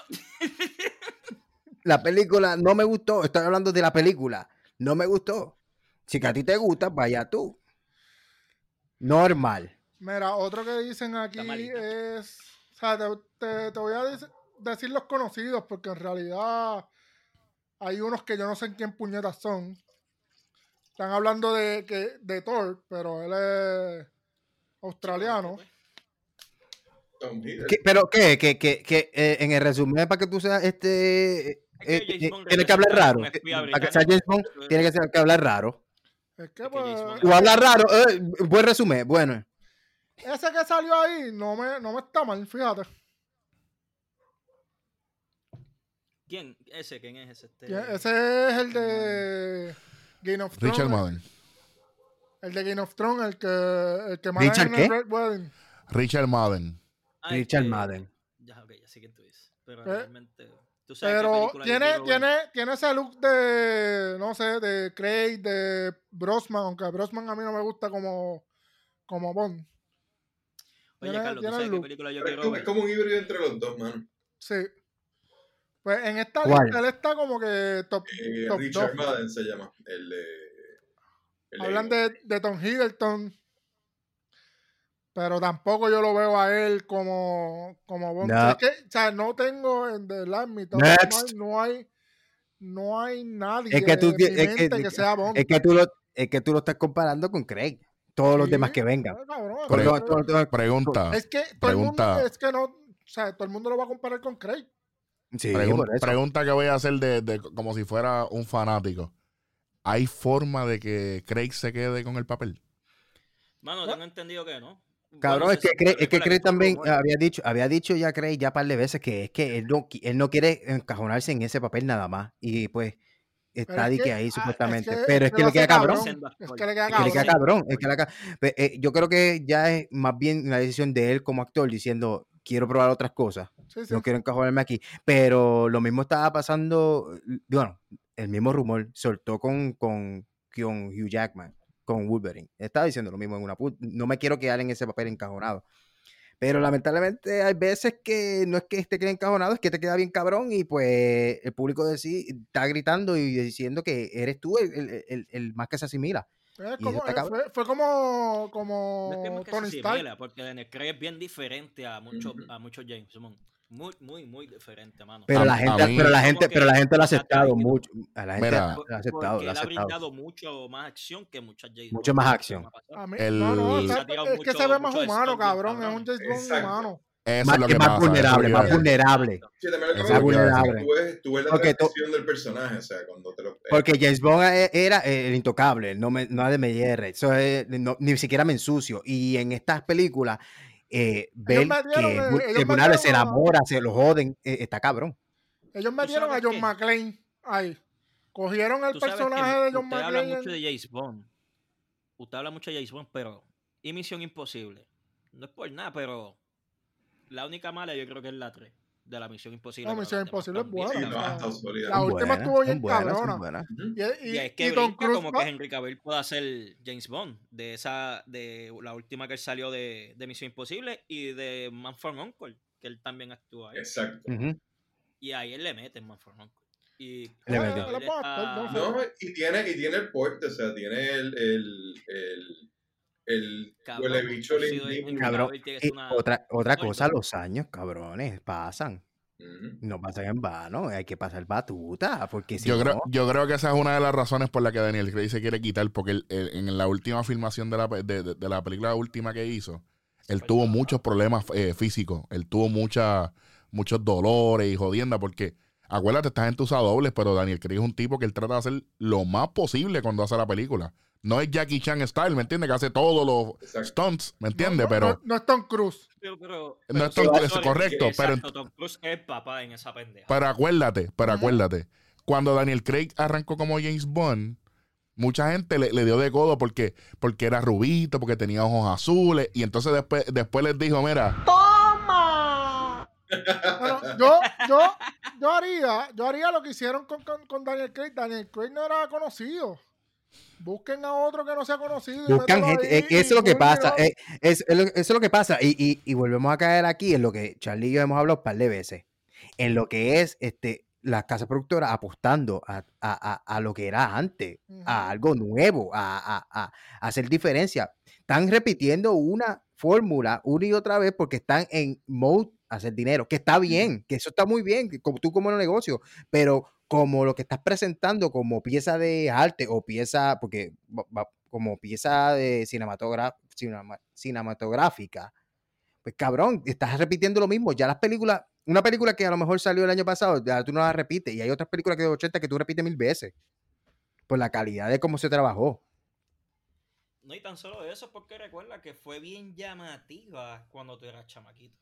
la película no me gustó. Estoy hablando de la película. No me gustó. Si que a ti te gusta, vaya tú. Normal. Mira, otro que dicen aquí Está malito. es. O sea, te, te- te voy a dec- decir los conocidos, porque en realidad hay unos que yo no sé en quién puñetas son. Están hablando de, que, de Thor, pero él es australiano. Tom Hiddleston. ¿Qué- ¿Pero qué? Que, que, que eh, en el resumen, para que tú seas este. eh, Es que eh, James eh, Bond tienes que hablar representa raro. un espía Eh, Para que sea James Bond, británico. tienes que, ser- que hablar raro. Es que, Es que pues, James Bond Tú hablas raro. eh, buen resumen. Bueno. ese que salió ahí no me, no me está mal, fíjate. ¿Quién? Ese, ¿quién es ese? Este... Que Ese es el de Game of Thrones. Richard Madden. El de Game of Thrones, el que, el que mata ¿Richard en qué? el Red Wedding. Richard Madden. Ah, Richard este- Madden. Ya, ok, ya sé quién tú dices. Pero Eh, realmente... ¿Tú sabes qué Pero película yo tiene, quiero ver? tiene, tiene ese look de, no sé, de Craig, de Brosman, aunque Brosman a mí no me gusta como, como Bond. Oye, tiene- Carlos, ¿tú tiene sabes el qué look. película yo Pero es quiero como, ver? es como un híbrido entre los dos, mano. Sí. Pues en esta ¿Cuál? lista él está como que top, Eh, top Richard dos. Madden se llama. El, de el Hablan de- de, de Tom Hiddleston. Pero tampoco yo lo veo a él como, como Bond. No. Es que, o sea, no tengo en de la en mi top Next. no hay, no hay nadie Es que tú en ti- mi es que- mente que, sea Bond. Es que tú lo, es que tú lo estás comparando con Craig. Todos los Sí, demás que vengan. ah, cabrón, Con Pre- los- todos- todos- Pregunta. es que todo el mundo, Pregunta. es que no, o sea, todo el mundo lo va a comparar con Craig. Sí, Pregun- por eso. pregunta que voy a hacer de, de- como si fuera un fanático. ¿Hay forma de que Craig se quede con el papel? Mano, tengo entendido que no. Cabrón, Bueno, es que se- Craig, es que recuerda Craig esto es un también rumor. había dicho, había dicho ya Craig ya un par de veces que es que él no, qui- él no quiere encajonarse en ese papel nada más. Y pues está es de que- que ahí ah, supuestamente. es que- Pero es es que que lo le queda hace cabrón. cabrón. Siendo Es actor. que le queda Es que le queda cabrón. cabrón. Es que le queda- Pe- eh, yo creo que ya es más bien la decisión de él como actor diciendo quiero probar otras cosas. Sí, sí. No quiero encajonarme aquí. Pero lo mismo estaba pasando, bueno, el mismo rumor soltó con, con, con Hugh Jackman, con Wolverine. Estaba diciendo lo mismo en una pu- no me quiero quedar en ese papel encajonado. Pero lamentablemente hay veces que no es que te quede encajonado, es que te queda bien cabrón y pues el público de sí está gritando y diciendo que eres tú el, el- el- el más que se asimila. Es Y eso como, está eh, cabrón. fue, fue como, No es que, es como que Tony se Stark. asimila, porque Daniel Craig es bien diferente a muchos Ujú. a muchos James Bond. Muy, muy, muy diferente, mano. Pero A- la a gente, mí- pero la Como gente, que pero la gente lo ha se ha aceptado traído. mucho. A la gente Mira. Por- lo ha aceptado, Porque lo ha él ha aceptado. brindado mucho más acción que muchas James Mucho Bond. más Eso me acción. ha pasado. A mí- El- no, no, Y o sea, se ha tirado es que mucho- se ve más mucho humano, stunt bien cabrón. Es un cabrones. James Bond Exacto. humano. Eso Más- es lo es que más pasa. Eso es lo vulnerable, que más iba a decir. vulnerable. Exacto. Sí, también lo que Eso pasa es lo que iba a es decir. que tú ves, tú ves la Porque to- transición del personaje, o sea, cuando te lo... Porque James Bond e- era el intocable, no me, no de me hierre, eso es, no- ni siquiera me ensucio. Y en estas películas, eh, ver metieron, que, eh, Bul- ellos que Bunable se metieron a- enamora, se lo joden, eh, está cabrón. Ellos metieron a sabes John qué? McClane ahí. Cogieron el Tú sabes que personaje de John usted habla McClane. mucho de James Bond. Usted habla mucho de James Bond, pero... ¿Y Misión Imposible? No es por nada, pero... La única mala yo creo que es la tres. De la Misión Imposible. No, pero Misión las demás Imposible es están bien buena. Sí, o no, sea, ha estado sólida. la Son última buenas, estuvo bien son buenas, son cabrona. buenas. Ujú. Y, y, Y es que y Tom brinca Cruise como va- que Henry Cavill pueda hacer James Bond. De esa... De la última que él salió de, de Misión Imposible. Y de Man from Uncle. Que él también actúa ahí. Exacto. Ujú. Y ahí él le mete en Man from Uncle. Y Le Ah, metió. le puedo actor, no sé. No, y tiene, y tiene el porte, o sea, tiene el, el, el, el Cabrón, huele bicho por si limpio. doy- Ujú. Cabrón, Cavill tiene y una- otra, otra no, y cosa, no- los años, cabrones, pasan. No pasan en vano, hay que pasar batuta, porque si Yo, no, creo, yo creo que esa es una de las razones por la que Daniel Craig se quiere quitar, porque él- él- en la última filmación de la, pe- de, de- de la película última que hizo, él Fue tuvo trabajo. muchos problemas eh, físicos. Él tuvo mucha, muchos dolores y jodienda, porque acuérdate, esta gente usa dobles, pero Daniel Craig es un tipo que él trata de hacer lo más posible cuando hace la película. No es Jackie Chan style, ¿me entiendes? Que hace todos los Exacto. stunts, ¿me no, entiendes? no, pero no, no es Tom Cruise. Pero, pero, No pero es Tom sí, Cruise, sorry, correcto, pero- exacto, Tom Cruise es el papá en esa pendeja. Pero acuérdate, pero Ujú. acuérdate, cuando Daniel Craig arrancó como James Bond, mucha gente le, le dio de codo porque, porque era rubito, porque tenía ojos azules, y entonces después, después les dijo, mira, ¡Toma! Bueno, yo, yo, yo haría, yo haría lo que hicieron con, con, con Daniel Craig. Daniel Craig no era conocido. Busquen a otro que no sea conocido. y buscan mételo gente, ahí eh, eso es lo y que bring it pasa, up. eh, es, es lo, eso es lo que pasa, y, y, y volvemos a caer aquí en lo que Charlie y yo hemos hablado un par de veces, en lo que es este las casas productoras apostando a, a, a, a lo que era antes, Ujú. a algo nuevo, a, a, a, a hacer diferencia. Están repitiendo una fórmula una y otra vez porque están en mode hacer dinero, que está bien, que eso está muy bien, que como tú como en un negocio, pero como lo que estás presentando como pieza de arte o pieza, porque va- va- como pieza de cinematógra- cinema- cinematográfica, pues cabrón, estás repitiendo lo mismo. Ya las películas, una película que a lo mejor salió el año pasado, ya tú no la repites, y hay otras películas que de ochenta que tú repites mil veces, por la calidad de cómo se trabajó. No, y tan solo eso, porque recuerda que fue bien llamativa cuando tú eras chamaquito.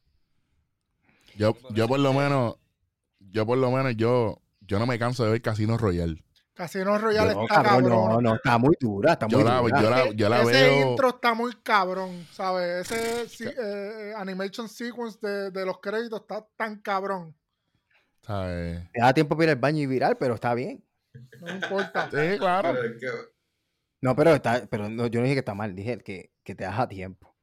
yo, Por yo eso por es lo que- menos, yo por lo menos, yo, yo no me canso de ver Casino Royale. Casino Royale No, está cabrón, cabrón. no, no, está muy dura, está Yo muy la, dura. yo la, Ese- yo la ese veo. intro está muy cabrón, ¿sabes? Ese sí, eh, animation sequence de, de los créditos está tan cabrón. ¿sabes? Te da tiempo para ir al baño y virar, pero está bien. No me importa. Sí, claro. Pero es que, No, pero está, pero no, yo no dije que está mal, dije que, que te das a tiempo.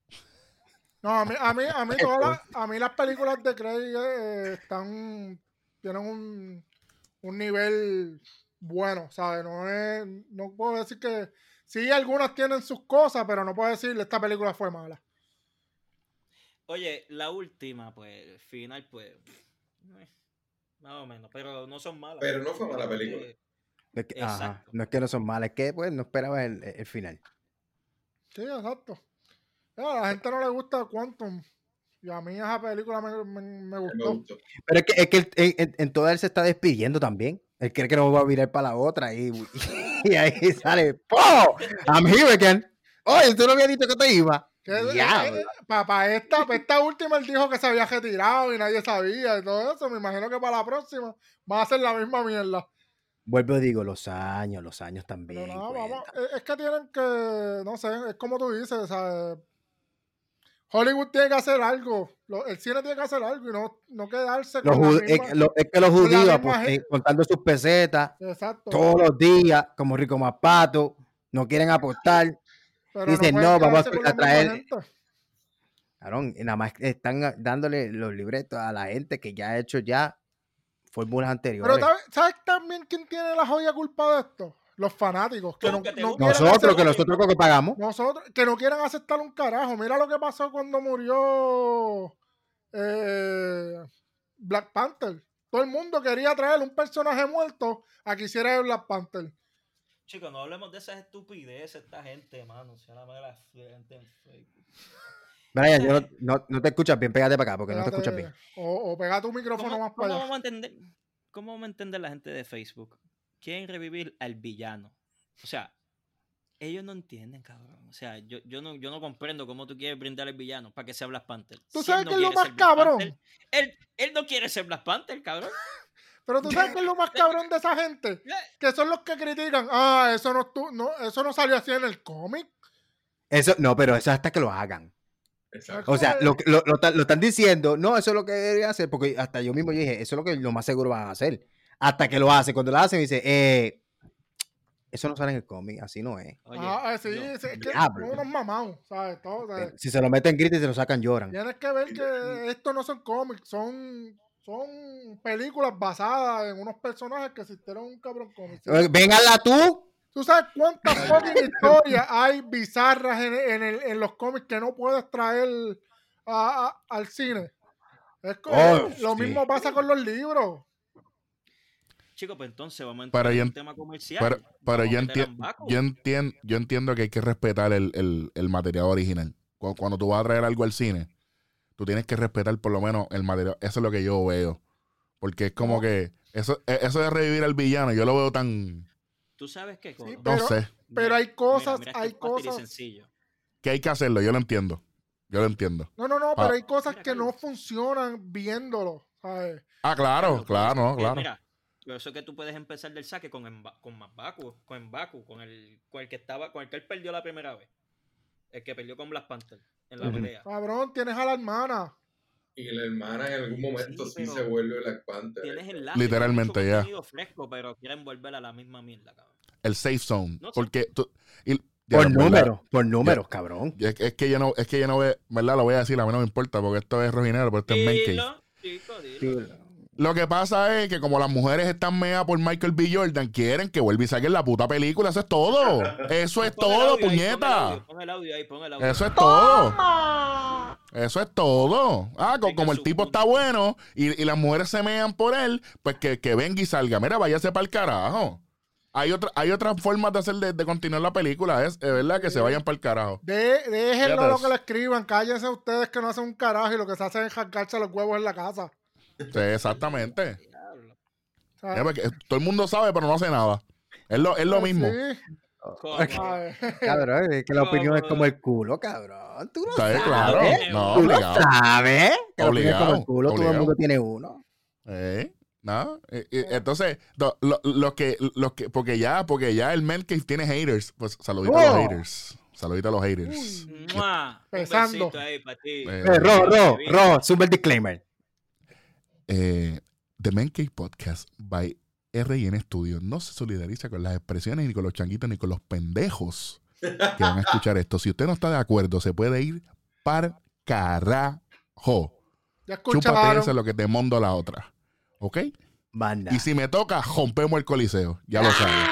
No, a mí, a mí, a mí, todas las, a mí las películas de Craig eh, están, tienen un, un nivel bueno, ¿sabes? No es, no puedo decir que, sí, algunas tienen sus cosas, pero no puedo decir esta película fue mala. Oye, la última, pues, el final, pues, eh, más o menos, pero no son malas. pero no fue mala película. Eh, No es que, ajá, Exacto. no es que no son malas, es que pues no esperaba el, el final. Sí, exacto. A la gente no le gusta Quantum. Y a mí esa película me, me, me Me gustó. gustó. Pero es que, es que él- en, en- en toda él se está despidiendo también. Él cree que no va a virar para la otra y, y ahí sale ¡po! I'm here again. Oye, tú no habías dicho que te iba. Diablo. Para esta, pa' esta última él dijo que se había retirado y nadie sabía y todo eso. Me imagino que para la próxima va a ser la misma mierda. Vuelvo y digo, los años, los años Pero también. no, vamos, cuentan. es, es que tienen que, no sé, es como tú dices, ¿sabes? Hollywood tiene que hacer algo. Lo- el cine tiene que hacer algo y no, no quedarse Los con la jud- misma... es, lo- es que los con la judíos, misma pues, gente. eh, contando sus pesetas Exacto. todos los días, como Rico Mapato, no quieren apostar. Pero dicen, pueden no, vamos quedarse con a la misma traer- gente. Cabrón, y nada más están a- dándole los libretos a la gente que ya ha hecho ya fórmulas anteriores. Pero ¿sabes, ¿sabes también quién tiene la jodida culpa de esto? Los fanáticos. Que Tú, no, que te no gusta. quieren nosotros, hacer- que nosotros lo que pagamos. Nosotros, que no quieren aceptar un carajo. Mira lo que pasó cuando murió eh, Black Panther. Todo el mundo quería traer un personaje muerto a que hiciera el Black Panther. Chicos, no hablemos de esas estupideces, esta gente, mano. Se la madre la gente en Facebook. Brian, yo no, no, no te escuchas bien, pégate para acá porque no te Pégate- escuchas bien. O, o pega tu micrófono ¿Cómo, más cómo para allá. vamos a entender, ¿Cómo vamos a entender la gente de Facebook? Quieren revivir al villano. O sea, ellos no entienden, cabrón. O sea, yo, yo, no, yo no comprendo cómo tú quieres brindar al villano para que sea Black Panther. ¿Tú Si sabes él no qué es lo quiere más ser Black cabrón? Panther, él, él no quiere ser Black Panther, cabrón. Pero tú sabes que es lo más cabrón de esa gente. Que son los que critican. Ah, eso no, estu- no, eso no salió así en el cómic. Eso, no, pero eso es hasta que lo hagan. Exacto. O sea, lo, lo, lo, ta- lo están diciendo, no, eso es lo que debería hacer, porque hasta yo mismo dije, eso es lo que lo más seguro van a hacer. Hasta que lo hacen. Cuando lo hacen, dice, eh, eso no sale en el cómic, así no es. Oye, ah, sí, yo- es, es que diablo. son unos mamados, ¿sabes? Todo, ¿sabes? Si se lo meten grito y se lo sacan, lloran. Tienes que ver que esto no son cómics, son, son películas basadas en unos personajes que existieron en un cabrón cómic. ¿Sí? Vénganla tú. ¿Tú sabes cuántas fucking historias hay bizarras en, en, el- en los cómics que no puedes traer a- a- al cine? Es como, Oh, lo sí. mismo pasa con los libros. Chicos, pues entonces vamos a entrar Pero en yo un en- tema comercial. Pero, pero Vamos yo, a meter a enti- M'Baku. yo, entien- yo entiendo que hay que respetar el, el- el material original. Cu- Cuando tú vas a traer algo al cine, tú tienes que respetar por lo menos el material. Eso es lo que yo veo. Porque es como No. que eso, e- eso de revivir al villano, yo lo veo tan... ¿Tú sabes qué? Sí, No Pero- sé. pero hay cosas- mira, esto hay es fácil y cosas- sencillo. Que hay que hacerlo, yo lo entiendo. Yo lo entiendo. No, no, no, Ah. pero hay cosas Mira, que no Carlos. funcionan viéndolo, ¿sabes? Ah, claro, Carlos, claro, por eso no, que, claro. Mira, por eso que tú puedes empezar del saque con M'Ba- con M'Baku, con M'Baku, con el, con el que estaba, con el que él perdió la primera vez. El que perdió con Black Panther en la Ujú. pelea. Cabrón, tienes a la hermana. Y la hermana en algún momento Sí, sí, pero se vuelve Black Panther. Tienes ¿eh? enlace, Literalmente, tienes mucho ya. contenido fresco, pero quieren volver a la misma mierda, cabrón. El safe zone. No sé. Porque tú... y- Por ya, ¿verdad? números, por números, cabrón. Es, es que yo no, es que yo no ve, ¿verdad? Lo voy a decir, a mí no me importa, porque esto es rojinero, pero esto es Mancave. Dilo, chico, dilo. Lo que pasa es que como las mujeres están mea por Michael B. Jordan, quieren que vuelva y saquen la puta película. Eso es todo. Eso es Pon el todo, audio ahí, pon el puñeta. audio, Pon el audio ahí, pon el audio. Eso es todo. Toma. Eso es todo. Ah, co- Tenga como el su tipo punto. está bueno y, y las mujeres se mean por él, pues que, que venga y salga. Mira, váyase para el carajo. Hay, otra, hay otras formas de hacer de, de continuar la película. Es, es verdad que se vayan para el carajo. De, déjenlo Fíjate lo eso. que le escriban. Cállense ustedes que no hacen un carajo y lo que se hace es jancarse los huevos en la casa. Sí, exactamente. Diablo. ¿sabes? Ya, porque todo el mundo sabe, pero no hace nada. Es lo, es lo mismo. Sí, ¿Cómo? ¿sabes? Cabrón, es que la ¿Cómo? opinión es como el culo, cabrón. Tú no ¿Sabes? sabes. Claro. No, Tú no obligado. sabes que la opinión es como el Obligado, culo. Todo el obligado. mundo tiene uno. Eh, ¿no? Eh, eh, entonces, lo, lo- lo que, los que, porque ya, porque ya el man cave tiene haters. Pues saludito a los Oh. haters. Saludito a los haters. ¡Mua! Un Pesando. besito ahí para ti. Eh, Eh, Ro, Ro, Ro, sube el disclaimer. Eh, The Man Cave Podcast by R y N Studio no se solidariza con las expresiones ni con los changuitos ni con los pendejos que van a escuchar esto. Si usted no está de acuerdo, se puede ir par carajo. Ya Chúpate escucharon. esa lo que te mondo la otra. ¿Ok? Banda. Y si me toca, rompemos el coliseo. Ya lo sabes.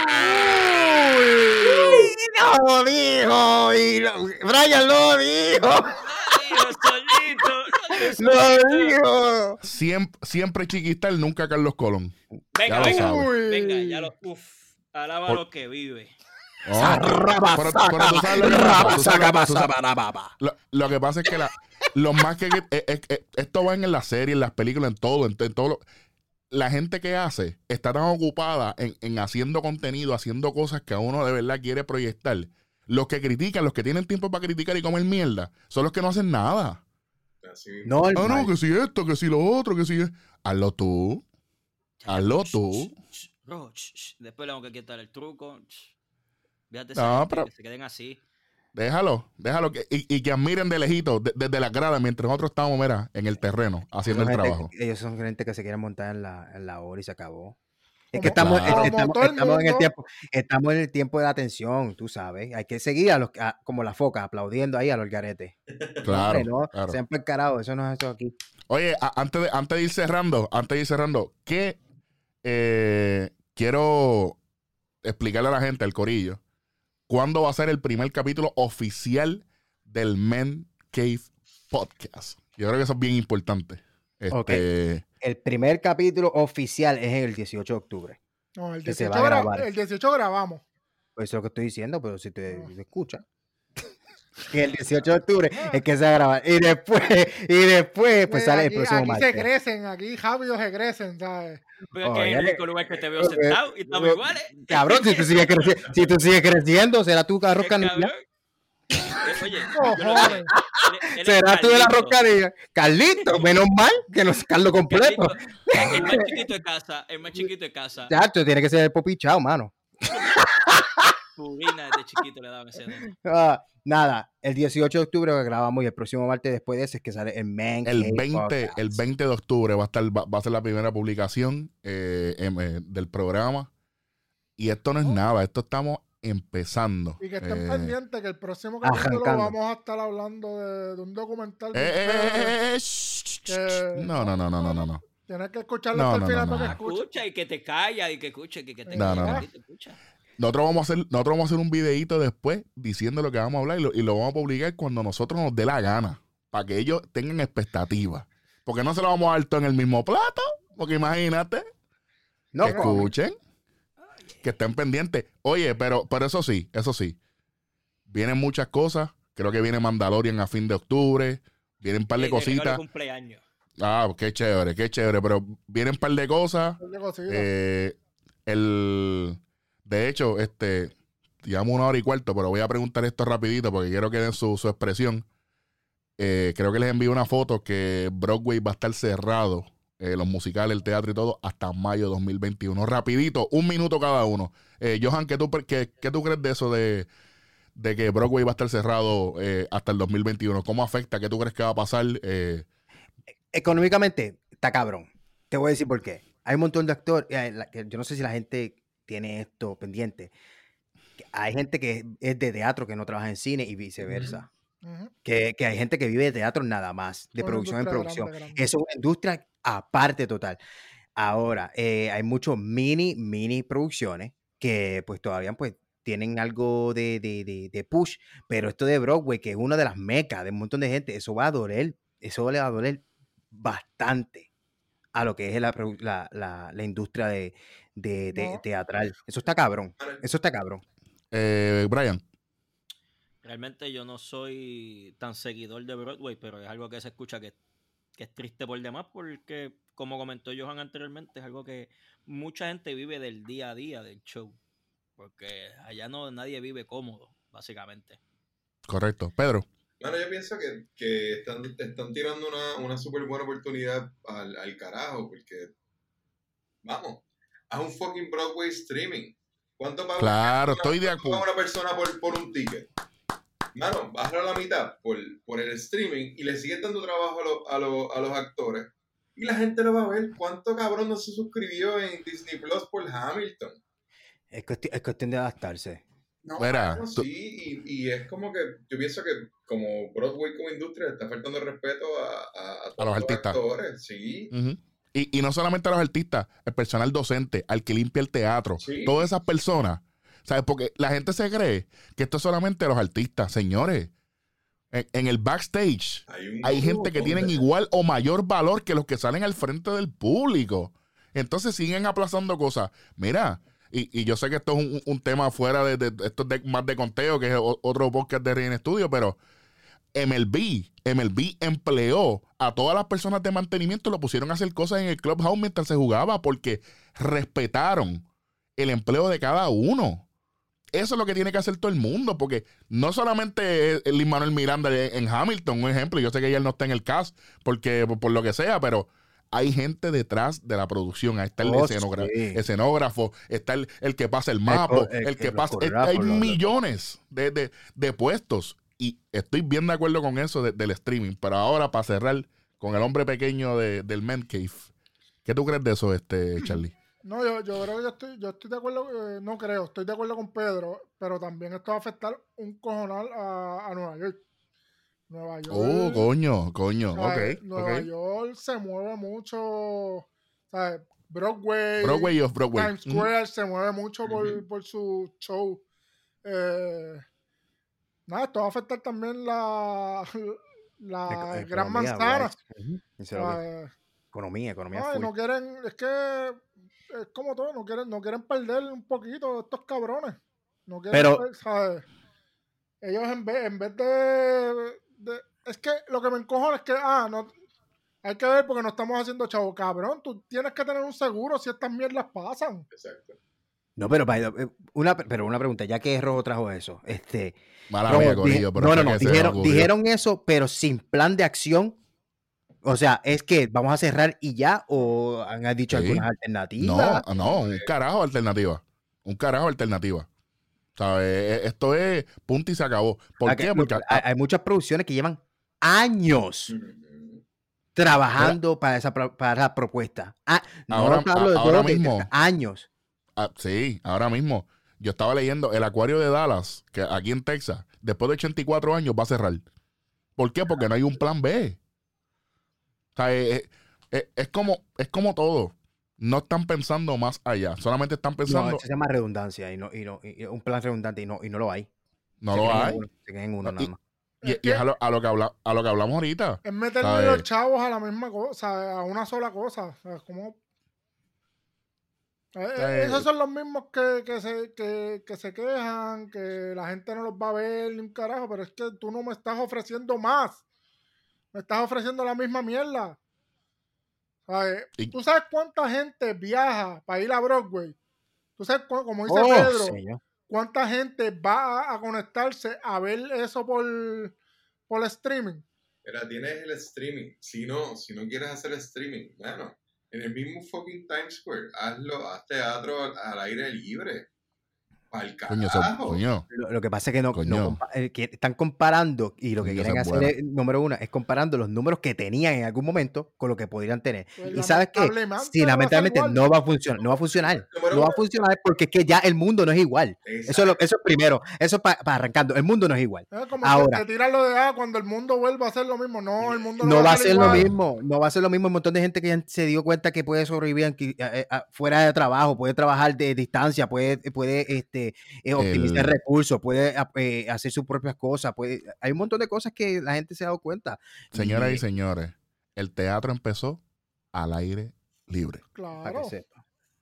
No lo dijo. y lo- Brian lo dijo. Ay, yo solito. Lo dijo. Siempre, siempre Chiquistal, nunca Carlos Colón. Venga, Ya lo venga. sabes. Uy. Venga, ya lo. Uf. Alaba Por- lo que vive. Oh, pero- pero tú sabes lo que pasa, tú sabes lo- tú sabes- Lo, lo que pasa es que la, lo más que eh, eh, eh, esto va en las series, en las películas, en todo, en, en todo lo- la gente que hace está tan ocupada en, en haciendo contenido, haciendo cosas que a uno de verdad quiere proyectar. Los que critican, los que tienen tiempo para criticar y comer mierda, son los que no hacen nada. Así mismo. No, Ah, el no, que si esto, que si lo otro, que si... Hazlo tú. Hazlo tú. Bro, sh, sh. Después le tengo que quitar el truco. sh. Fíjate No, esa gente, pero- que se queden así. Déjalo, déjalo que, y, y que admiren de lejito, de- desde la grada, mientras nosotros estábamos, mira, en el terreno, haciendo Son el gente- trabajo. ellos son gente que se quieren montar en la, en la ola y se acabó. Es Como- que estamos, Claro. es- como estamos, todo el estamos en el mundo. tiempo, estamos en el tiempo de la atención, tú sabes. Hay que seguir a los a- como la foca, aplaudiendo ahí a los garetes. Claro, Hombre, no, claro. siempre encarado, eso no es eso aquí. Oye, a- antes de, antes de ir cerrando, antes de ir cerrando, ¿qué eh, quiero explicarle a la gente, al corillo, cuándo va a ser el primer capítulo oficial del Men Cave Podcast? Yo creo que eso es bien importante. Ok. Este, El primer capítulo oficial es el dieciocho de octubre. No, el que se dieciocho, va a gra- grabar. el dieciocho grabamos. Pues eso es lo que estoy diciendo, pero si te, Ah. te escucha. Que el dieciocho de octubre es que se va a grabar. Y después, y después, pues Eh, sale el aquí, próximo aquí se martes. crecen, aquí rápidos se crecen, ¿sabes? Pero es que Oye, es el único lugar que te veo eh, sentado y estamos eh, iguales. Cabrón, si tú sigues creciendo, si tú sigues creciendo, será tú arroz Eh, canilla. cabrón. Eh, Oye, yo lo Cojones. dije. Él- él es Será tú el arroz Carlito. canilla. Carlito, menos mal que no es Carlos completo. Carlito, el más chiquito de casa, el más chiquito de casa. Chacho, tiene que ser el popichao, mano. Purina desde chiquito le daban ese nombre. Ah, nada, el dieciocho de octubre que grabamos y el próximo martes después de ese es que sale el Man el, Cave veinte, Podcast. el veinte de octubre va a, estar, va, va a ser la primera publicación eh, em, eh, del programa. Y esto no es nada, esto estamos empezando. Y que estén Eh, pendientes que el próximo capítulo Arrancando. vamos a estar hablando de, de un documental. de eh, eh, ustedes. eh, eh, shh, shh, que- shh. No, no, no, no, no, no, no. Tienes que escucharlo No, hasta el no, final no, para no. que escuches. Escucha y que te calla y que escuche que, que te No, calla, no, no. Carlito, escucha. Nosotros vamos a hacer, nosotros vamos a hacer un videíto después diciendo lo que vamos a hablar y lo, y lo vamos a publicar cuando nosotros nos dé la gana. Para que ellos tengan expectativas. Porque no se lo vamos a dar todo en el mismo plato. Porque imagínate. No, que escuchen. Que estén pendientes. Oye, pero, pero eso sí, eso sí. Vienen muchas cosas. Creo que viene Mandalorian a fin de octubre. Vienen un par de Y le regalo cositas. cumpleaños. Ah, qué chévere, qué chévere. Pero vienen un par de cosas. Cualquier cosita. Eh, el, de hecho, este, llevamos una hora y cuarto, pero voy a preguntar esto rapidito porque quiero que den su, su expresión. Eh, creo que les envío una foto que Broadway va a estar cerrado, eh, los musicales, el teatro y todo, hasta mayo dos mil veintiuno. Rapidito, un minuto cada uno. Eh, Johan, ¿qué tú, qué, qué tú crees de eso de, de que Broadway va a estar cerrado eh, hasta el dos mil veintiuno? ¿Cómo afecta? ¿Qué tú crees que va a pasar? Eh, económicamente está cabrón. Te voy a decir por qué. Hay un montón de actores, eh, la- que yo no sé si la gente tiene esto pendiente. Que hay gente que es de teatro que no trabaja en cine y viceversa. Ujú. Que, que hay gente que vive de teatro nada más, de Una producción en industria producción. grande, grande. Eso es una industria aparte total. Ahora, eh, hay muchos mini, mini producciones que pues todavía pues tienen algo de, de, de, de push, pero esto de Broadway, que es una de las mecas de un montón de gente, eso va a doler, eso le va a doler bastante a lo que es la, produ- la, la, la industria de, de, de No. teatral. Eso está cabrón, eso está cabrón. eh, Brian. Realmente yo no soy tan seguidor de Broadway, pero es algo que se escucha que, que es triste por demás, porque como comentó Johan anteriormente, es algo que mucha gente vive del día a día del show, porque allá no nadie vive cómodo, básicamente. Correcto. Pedro. Bueno, yo pienso que, que están, están tirando una, una súper buena oportunidad al, al carajo, porque, vamos, haz un fucking Broadway streaming. ¿Cuánto paga Claro, una, estoy de cuánto paga acuerdo. una persona por, por un ticket? Mano, bájalo a la mitad por, por el streaming y le sigues dando trabajo a, lo- a, lo- a los actores. Y la gente lo va a ver. ¿Cuánto cabrón no se suscribió en Disney Plus por Hamilton? Es cuestión, es cuestión de adaptarse. No, Mira, mano, tú- sí, y, y es como que yo pienso que como Broadway como industria le está faltando respeto a, a, a todos los artistas. actores, sí. Ujú. y, y no solamente a los artistas, el personal docente, al que limpia el teatro, Sí. todas esas personas, ¿sabes? Porque la gente se cree que esto es solamente los artistas, señores. En, en el backstage Hay, un hay gente que tienen igual o mayor valor que los que salen al frente del público. Entonces siguen aplazando cosas. Mira, y, y yo sé que esto es un, un tema fuera de, de, de esto es de, más de conteo, que es o- otro podcast de Reina Studio, pero M L B, M L B empleó a todas las personas de mantenimiento, lo pusieron a hacer cosas en el clubhouse mientras se jugaba porque respetaron el empleo de cada uno. Eso es lo que tiene que hacer todo el mundo, porque no solamente el Lin-Manuel Miranda en Hamilton, un ejemplo, yo sé que ella no está en el cast porque por, por lo que sea, pero hay gente detrás de la producción. Ahí está el Oh, escenógrafo, sí. escenógrafo, está el, el que pasa el mapa, co- el, el- que el- los pasa... eh, coreógrafos, hay los- los- millones de, de, de puestos. Y estoy bien de acuerdo con eso de- del streaming. Pero ahora, para cerrar con el hombre pequeño de, del Man Cave, ¿qué tú crees de eso, este Charlie? No, yo, yo creo que yo estoy, yo estoy de acuerdo, eh, no creo, estoy de acuerdo con Pedro, pero también esto va a afectar un cojonal a, a Nueva York. Nueva York. Oh, coño, coño. o sea, Ok, Nueva ok. York se mueve mucho, ¿sabes? Broadway, Broadway of Broadway. Times Ujú. Square se mueve mucho por, Ujú. por su show. Eh, nada, esto va a afectar también la, la Eco- Gran economía, Manzana. guys. Ujú. Eso es lo que- ¿sabes? Economía, economía Ay, full. no quieren, es que es como todo, no quieren, no quieren perder un poquito estos cabrones. No quieren, Pero- per- ¿sabes? Ellos en vez, en vez de, de- es que lo que me encojona es que, ah, no, hay que ver porque no estamos haciendo chavo, cabrón, tú tienes que tener un seguro si estas mierdas pasan. Exacto. No, pero, by the- eh, una, pero una pregunta, ya que Rojo trajo eso, este, Mala Rojo, mía, dije- Corillo, pero no, fue no, no, que se me dijeron, ocurrió. dijeron eso, pero sin plan de acción. O sea, es que vamos a cerrar y ya, o han dicho Sí. algunas No, alternativas. no, un carajo alternativa. Un carajo alternativa. ¿Sabes? Esto es punto y se acabó. ¿Por Ah, qué? que- Porque hay, hay muchas producciones que llevan años Ujú. trabajando para esa, pro- para esa propuesta. Ah, no Ahora- te hablo de a- ahora dos, de- mismo. años. ah, sí, ahora mismo. Yo estaba leyendo el acuario de Dallas, que aquí en Texas, después de ochenta y cuatro años va a cerrar. ¿Por qué? Porque no hay un plan B. O sea, es, es- es como, es como todo. No están pensando más allá. Solamente están No, pensando, eso se llama redundancia y no, y no, y- y un plan redundante y no, y no lo hay. no Se lo quedan en hay. uno, se quedan en uno No, nada y- más. Y, Es y es que- a lo, a lo que habla, a lo que hablamos ahorita. Es meterle ¿sabes? los chavos a la misma cosa, a una sola cosa. ¿Sabes? Como... Eh, Eh, Esos son los mismos que, que, se, que, que se quejan, que la gente no los va a ver ni un carajo, pero es que tú no me estás ofreciendo más. Me estás ofreciendo la misma mierda. ¿Sabes? Y- ¿Tú sabes cuánta gente viaja para ir a Broadway? ¿Tú sabes, cu- como dice Oh, Pedro, señor. cuánta gente va a, a conectarse a ver eso por, por streaming? Mira, tienes el streaming. Si no, si no quieres hacer streaming, bueno, en el mismo fucking Times Square, hazlo, haz teatro al, al aire libre. Al Coño, eso- carajo. coño. Lo, lo que pasa es que no, no Coño. compa- eh, que están comparando y lo que Coño, quieren esa es hacer buena. es, número uno, es comparando los números que tenían en algún momento con lo que podrían tener. Pues Y sabes que lamentablemente sí, va a ser lamentablemente igual. no va a funcionar, no va a funcionar. Número No va a uno. funcionar porque es que ya el mundo no es igual. Eso es lo, eso es primero, eso es para arrancando, el mundo no es igual. Es como Ahora. que te tiran lo de ah, cuando el mundo vuelva a ser lo mismo. No, el mundo No va a ser ser lo igual. mismo, no va a ser lo mismo. Un montón de gente que ya se dio cuenta que puede sobrevivir aquí, eh, eh, fuera de trabajo, puede trabajar de distancia, puede, puede este, eh, optimizar El- recursos, puede eh, hacer sus propias cosas. Puede, hay un montón de cosas que la gente se ha dado cuenta. Señoras y Y- señores, el teatro empezó al aire libre. para Claro. que sepa.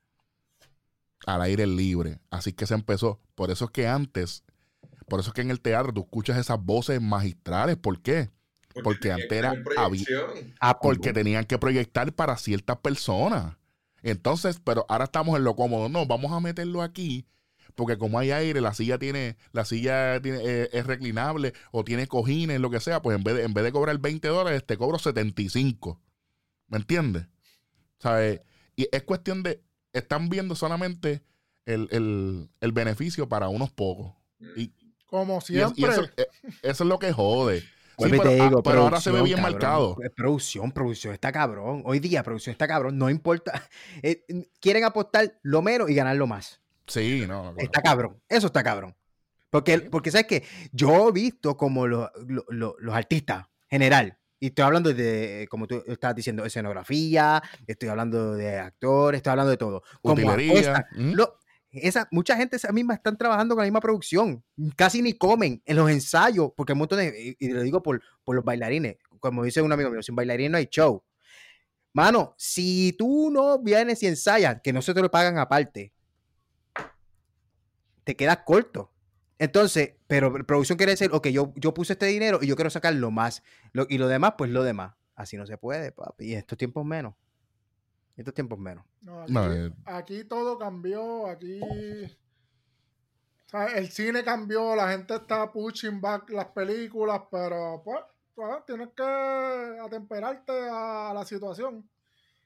Al aire libre. Así que se empezó. Por eso es que antes, por eso es que en el teatro tú escuchas esas voces magistrales. ¿Por qué? porque tenía antes que era tener proyección. Ah, pues, Porque tenían que proyectar para ciertas personas. Entonces, pero ahora estamos en lo cómodo. No, vamos a meterlo aquí. Porque como hay aire, la silla tiene, la silla tiene, eh, es reclinable o tiene cojines, lo que sea, pues en vez de, en vez de cobrar veinte dólares, te cobro setenta y cinco. ¿Me entiendes? ¿Sabes? Y es cuestión de, están viendo solamente el, el, el beneficio para unos pocos. Y, Como y es- siempre. y eso, eh, eso es lo que jode. Sí, Vuelvo y pero, te ah, digo, pero ahora se ve producción, bien cabrón. marcado. Eh, Producción, producción está cabrón. Hoy día producción está cabrón. No importa. Eh, quieren apostar lo menos y ganar lo más. Sí, no, no, Está cabrón. Eso está cabrón. Porque, porque ¿sabes qué? Yo he visto como los, los, los- los artistas general, y estoy hablando de, como tú estabas diciendo, escenografía, estoy hablando de actores, estoy hablando de todo. Como Utilería. apuestan, ¿Mm? lo- esa, mucha gente esa misma están trabajando con la misma producción. Casi ni comen en los ensayos, porque un montón de, y, y lo digo por, por los bailarines. Como dice un amigo mío, sin bailarín no hay show. Mano, si tú no vienes y ensayas, que no se te lo pagan aparte, te quedas corto. Entonces, pero producción quiere decir, ok, yo, yo puse este dinero y yo quiero sacar lo más. Lo, y lo demás, pues lo demás. Así no se puede, papi. Y en estos tiempos menos. En estos tiempos menos. No, aquí, No, eh. aquí todo cambió, aquí ¿sabes? El cine cambió, la gente está pushing back las películas, pero pues, pues, tienes que atemperarte a la situación.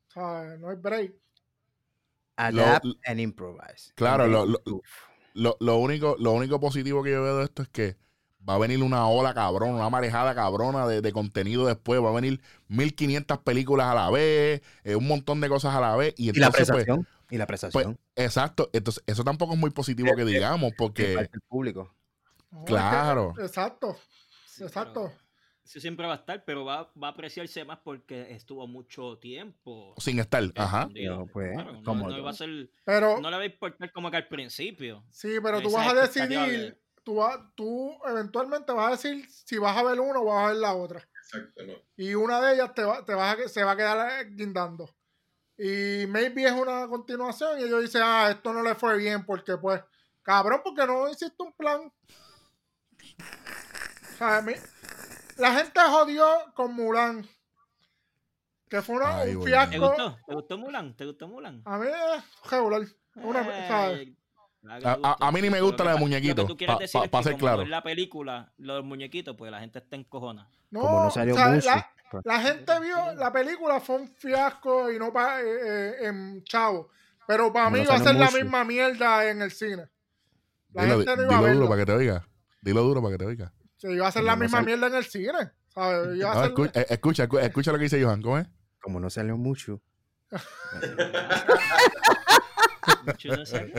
¿sabes? No hay break. Adapt Lo- and improvise. Claro, And lo- then lo- improve. Lo, lo único, lo único positivo que yo veo de esto es que va a venir una ola cabrona, una marejada cabrona de, de contenido después. Va a venir mil quinientas películas a la vez, eh, un montón de cosas a la vez. Y, Y la entonces, pues, prestación. Y la pues, prestación. exacto. Entonces, eso tampoco es muy positivo que digamos, de porque, parte del público. No, es que- claro. exacto. Sí, Exacto. pero Eso siempre va a estar, pero va, va a apreciarse más porque estuvo mucho tiempo. sin estar, ajá. escondido. No, pues, Claro, no, como no todo. va a ser, Pero, no le va a importar como que al principio. sí, pero tú esa vas a expectativa decidir, de- tú, vas, tú eventualmente vas a decir si vas a ver una o vas a ver la otra. Exacto, no. Y una de ellas te va, te vas a, se va a quedar eh, guindando. Y maybe es una continuación y ellos dicen, ah, esto no le fue bien porque pues, cabrón, porque no hiciste un plan. O sea, a mí- la gente jodió con Mulan. Que fue una, Ay, un güey. ¿Te fiasco. gustó? ¿Te gustó Mulan? ¿Te gustó Mulan? A mí es regular. Una, ¿sabes? Eh, claro que A- te a- gustó. a mí ni me Lo gusta que la de pa- muñequitos, Lo que tú quieres pa- decir pa- es pa que ser como claro. no es la película, los muñequitos, pues la gente está encojona. No, Como no salió o sea, Mushu, la, pues. la gente vio, la película fue un fiasco y no para eh, eh, en chavo. Pero para Como mí no va a salió ser la Mushu. misma mierda en el cine. La Dilo, gente no iba a dilo verlo. duro para que te oiga. Dilo duro para que te oiga. Sí, iba a ser Como la no misma sal- mierda en el cine. ¿Sabes? Iba a No, ser- escu- eh, escucha, escu- escucha lo que dice Johan, ¿cómo es? Como no salió mucho. Mucho no sé.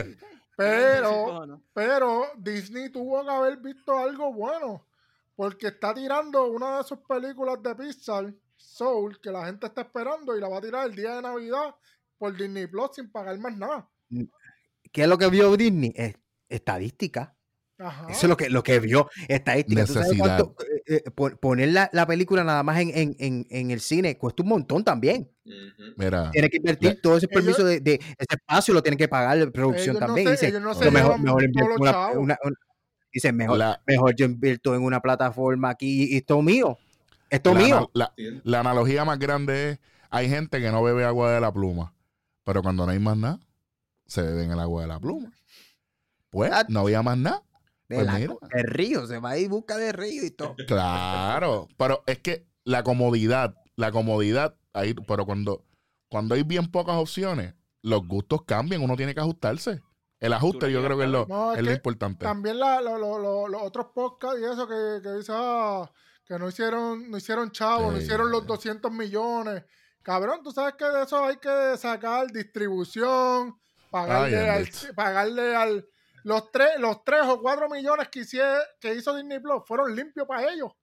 Pero, pero Disney tuvo que haber visto algo bueno. Porque está tirando una de sus películas de Pixar, Soul, que la gente está esperando y la va a tirar el día de Navidad por Disney Plus sin pagar más nada. ¿Qué es lo que vio Disney? Es estadística. Ajá. Eso es lo que, lo que vio. Estadística. ¿Tú sabes Necesidad. cuánto, eh, eh, pon- poner la, la película nada más en, en, en, en el cine cuesta un montón también. Ujú. Mira, Tiene que invertir Le- todo ese Ellos- permiso de, de ese espacio, lo tienen que pagar la producción Ellos no también. se- Dice, ellos no se "Yo mejor, llevan mejor todos invierto los en una, chavos". una- una- dice, mejor, la, mejor yo invierto en una plataforma aquí y esto mío. Esto la, mío. ana- la- ¿Entiendes? la analogía más grande es, hay gente que no bebe agua de la pluma, pero cuando no hay más nada, se beben el agua de la pluma. Pues, Ah, no había más nada. De Pues la- mira. del río, se va y busca de río y todo. Claro, pero es que la comodidad, la comodidad, ahí, pero cuando, cuando hay bien pocas opciones, los gustos cambian, uno tiene que ajustarse. El ajuste Tú yo lo creo que es lo, No, es es lo que importante. También la, lo- lo- lo- los otros podcasts y eso que, que dicen ah, que no hicieron, no hicieron chavos, no Sí. hicieron los doscientos millones. Cabrón, tú sabes que de eso hay que sacar distribución, pagarle Ay, al, Albert. pagarle al los tres, los tres o cuatro millones que, hicie- que hizo Disney Plus fueron limpios para ellos.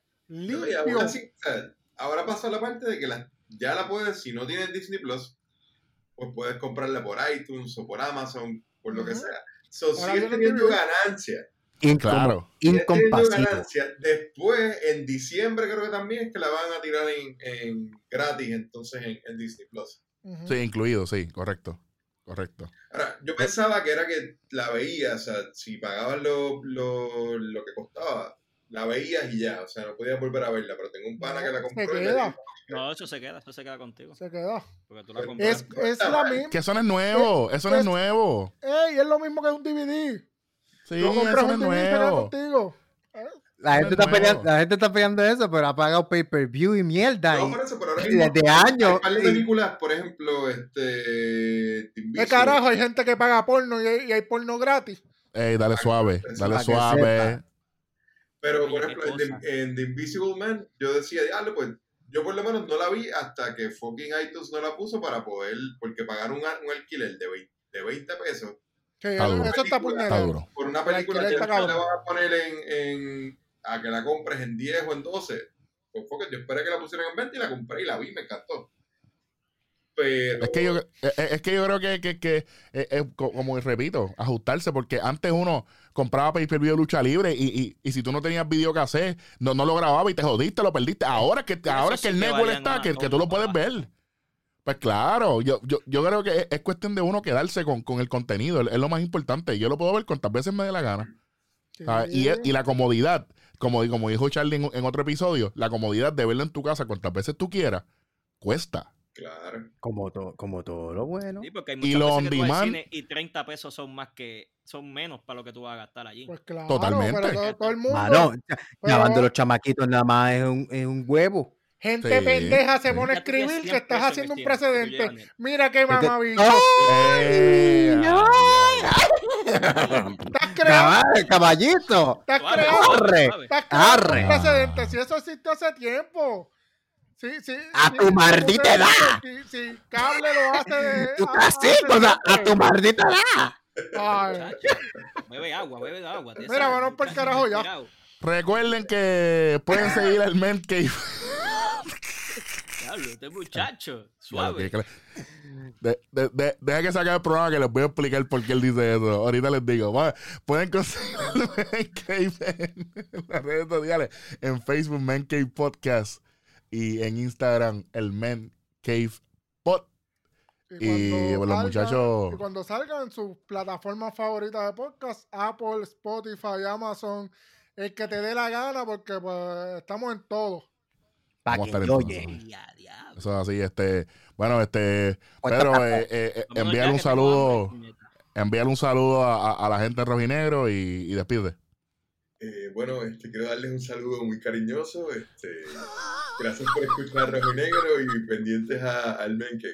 No, y aún Limpios. así, o sea, ahora pasó la parte de que la, ya la puedes, si no tienes Disney Plus, pues puedes comprarla por iTunes o por Amazon, por lo que Ujú. sea. So, Ahora sigues viene teniendo T V. ganancia. Incom- Claro. Sigues teniendo Incompasible. ganancia. Después, en diciembre creo que también es que la van a tirar en, en gratis, entonces en, en Disney Plus. Ujú. Sí, incluido, sí, correcto. Correcto. Ahora, yo pensaba que era que la veías, o sea, si pagabas lo, lo, lo que costaba, la veías y ya, o sea, no podías volver a verla, pero tengo un pana No, que la se compró y le queda. dijo, No, eso se queda, eso se queda contigo. Se quedó. Porque tú la Es- compras. Es, es la misma. Que eso no es nuevo, eso no es pues- nuevo. Ey, es lo mismo que un D V D. Sí, Tú compras eso no es un D V D y se queda nuevo. contigo. Eh, La gente, No es está peleando, nuevo. la gente está peleando eso, pero ha pagado pay-per-view y mierda. No, y- por eso, pero ahora y mismo desde hay años. un par de y- películas, por ejemplo, este... ¿Qué Invisible. carajo? Hay gente que paga porno y hay, y hay porno gratis. Ey, dale suave, Para dale que suave. sepa. Pero, Oye, por qué ejemplo, en cosa. The, en The Invisible Man, yo decía, diablo, pues, yo por lo menos no la vi hasta que fucking iTunes no la puso para poder, porque pagar un, un alquiler de veinte, de veinte pesos Que Está duro. eso está Está puñetero. Está duro. por una película que alquiler está después le cabrón. vas a poner en, en, a que la compres en diez o en doce. Pues fue que yo esperé que la pusieran en veinte y la compré y la vi, me encantó. Pero... Es que yo, es, es que yo creo que, que, que es, es co- como repito, ajustarse, porque antes uno compraba pay per view de lucha libre y, y, y si tú no tenías videocassette, no, no lo grababa y te jodiste, lo perdiste. Ahora es que, Pero ahora eso es que el sí que network valían está, una que, que tú lo puedes tonta. ver. Pues claro, yo, yo, yo creo que es, es cuestión de uno quedarse con, con el contenido, es lo más importante. Yo lo puedo ver cuantas veces me dé la gana. Sí. ¿Sabes? Y, es- y la comodidad, como, como dijo Charlie en, en otro episodio, la comodidad de verlo en tu casa cuantas veces tú quieras, cuesta. Claro. Como, to- como todo lo bueno. Sí, porque hay Y muchas lo veces on que tú vas al demand- cine y treinta pesos son más que son menos para lo que tú vas a gastar allí. Pues claro, Totalmente. pero todo, todo el mundo. Mano, pero- llamando los chamaquitos nada más es un, es un huevo. Gente Sí, pendeja se sí. pone a Ya tú tienes escribir que cien estás pesos haciendo un en Steam, tú precedente. llevas- Mira qué Este- mamabicho. Eh, ¡No! Estás creando, Cabal- Caballito. estás Suave, creando, suave, Arre. suave. estás creando Arre. un precedente. Si eso existe hace tiempo. Sí, sí. A sí, tu como maldita usted edad. dice, Si, si cable lo hace de. Tú a- estás así, hace cosa, a siempre. tu maldita edad. Ay, Chacho, bebe agua, bebe agua. te Mira, sabes, vámonos pa'l estás carajo ya. inspirado. Recuerden que pueden seguir al Man Cave. Diablo, este muchacho, Ok, suave. que le- de- de- de- deja que se acabe el programa que les voy a explicar por qué él dice eso. Ahorita les digo. Va, pueden conseguir el Man Cave en las redes sociales. En Facebook, Man Cave Podcast. Y en Instagram, el Man Cave Pod. Y, cuando los salga- muchachos- y cuando salgan en sus plataformas favoritas de podcast, Apple, Spotify, Amazon, el que te dé la gana, porque pues estamos en todo. Pa' Vamos a que estar en oye. todo. Ya, diablo. Eso es así, este. Bueno, este. Cuenta Pedro, papo. eh, eh, eh, Vámonos envíale ya, un que tengo saludo. hambre, puñeta. Envíale un saludo a, a- a la gente de Rojinegro y, y despide. Eh, bueno, este, quiero darles un saludo muy cariñoso. Este, gracias por escuchar Rojo y Negro y pendientes a, al Man Cave.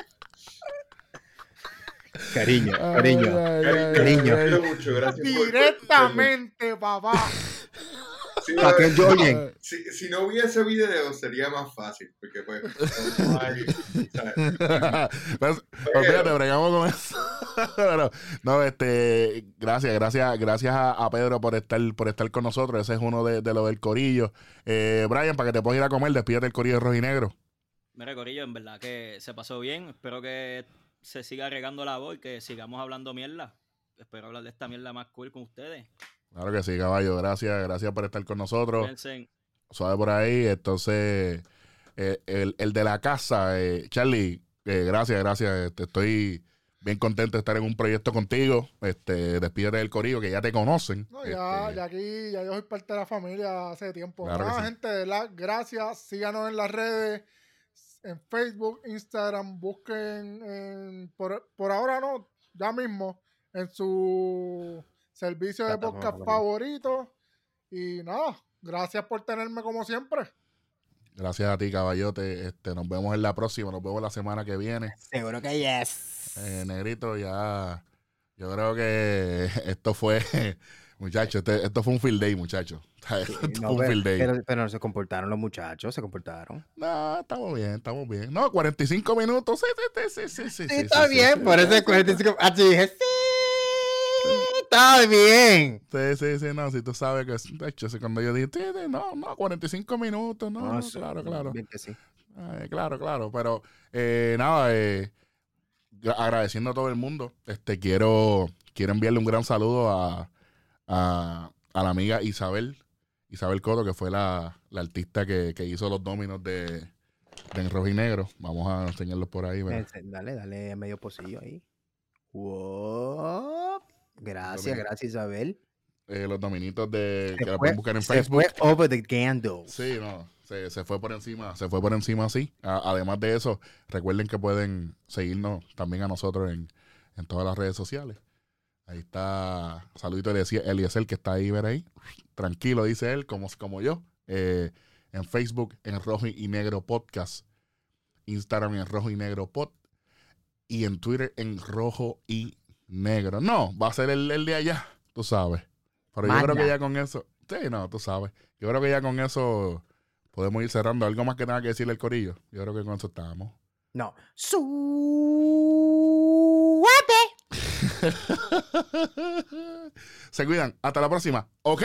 Cariño, cariño. Ay, ay, Cariño, Cariño. los quiero mucho. Gracias por- Directamente, papá. Sí, Pa' que no, oyen. si, si no hubiese video sería más fácil, porque pues no hay, ¿sabes? Pues, pues fíjate, bregamos con eso. Pero, no, este, gracias, gracias, gracias a, a Pedro por estar, por estar con nosotros. Ese es uno de, de los del corillo. Eh, Brian, para que te puedas ir a comer, despídete del corillo de Rojinegro. Mira, Corillo, en verdad que se pasó bien. Espero que se siga regando la voz y que sigamos hablando mierda. Espero hablar de esta mierda más cool con ustedes. Claro que sí, caballo. Gracias, gracias por estar con nosotros. Cuídense. Suave por ahí. Entonces, eh, el, el de la casa, eh, Charlie, eh, gracias, gracias. Este, estoy bien contento de estar en un proyecto contigo. Este, despídete del corillo que ya te conocen. No, ya, Este, ya aquí, ya yo soy parte de la familia hace tiempo. Claro que Nada, sí. gente, de la, gracias. Síganos en las redes, en Facebook, Instagram. Busquen, en- por, por ahora no, ya mismo, en su servicio de Plataforma podcast favorita. favorito. Y nada, gracias por tenerme como siempre. Gracias a ti, caballote. Este, nos vemos en la próxima. Nos vemos la semana que viene. Seguro que yes. Eh, negrito, ya. Yo creo que esto fue, muchachos, este- esto fue un field day, muchachos. Esto No, fue un pero, field day. pero, pero no se comportaron los muchachos, se comportaron. No, estamos bien, estamos bien. No, cuarenta y cinco minutos. Sí, sí, sí, sí, sí. Sí, sí, está sí, bien, sí, por sí, eso sí, el cuarenta y cinco. Ah, sí, dije, sí, está bien. Sí, sí, sí, no, si tú sabes que, de hecho, si cuando yo dije, sí, sí, no, no, cuarenta y cinco minutos, no, No, no, sí, claro, claro. bien que sí. Ay, claro, claro, pero eh, nada, eh, gra- agradeciendo a todo el mundo, este, quiero, quiero enviarle un gran saludo a, a, a la amiga Isabel, Isabel Coto, que fue la, la artista que, que hizo los dominos de, de En Rojo y Negro. Vamos a enseñarlos por ahí. mira. Ese, Dale, dale medio pocillo ahí. Wow. Gracias, Dominic. gracias, Isabel. Eh, los dominitos de, Se que la fue- pueden buscar en se Facebook. fue over the candle. Sí, no, se, se fue por encima, se fue por encima así. A- además de eso, recuerden que pueden seguirnos también a nosotros en, en todas las redes sociales. Ahí está, saludito de Eliezer que está ahí, ver ahí. Tranquilo, dice él, como, como yo. Eh, en Facebook, en Rojo y Negro Podcast. Instagram, en Rojo y Negro Pod. Y en Twitter, en Rojo y Negro. No, va a ser el, el de allá, tú sabes. Pero yo Manda. creo que ya con eso, sí, no, tú sabes. Yo creo que ya con eso podemos ir cerrando. Algo más que tenga que decirle el corillo. Yo creo que con eso estamos. No. Suave. Se cuidan. Hasta la próxima. ¿Ok?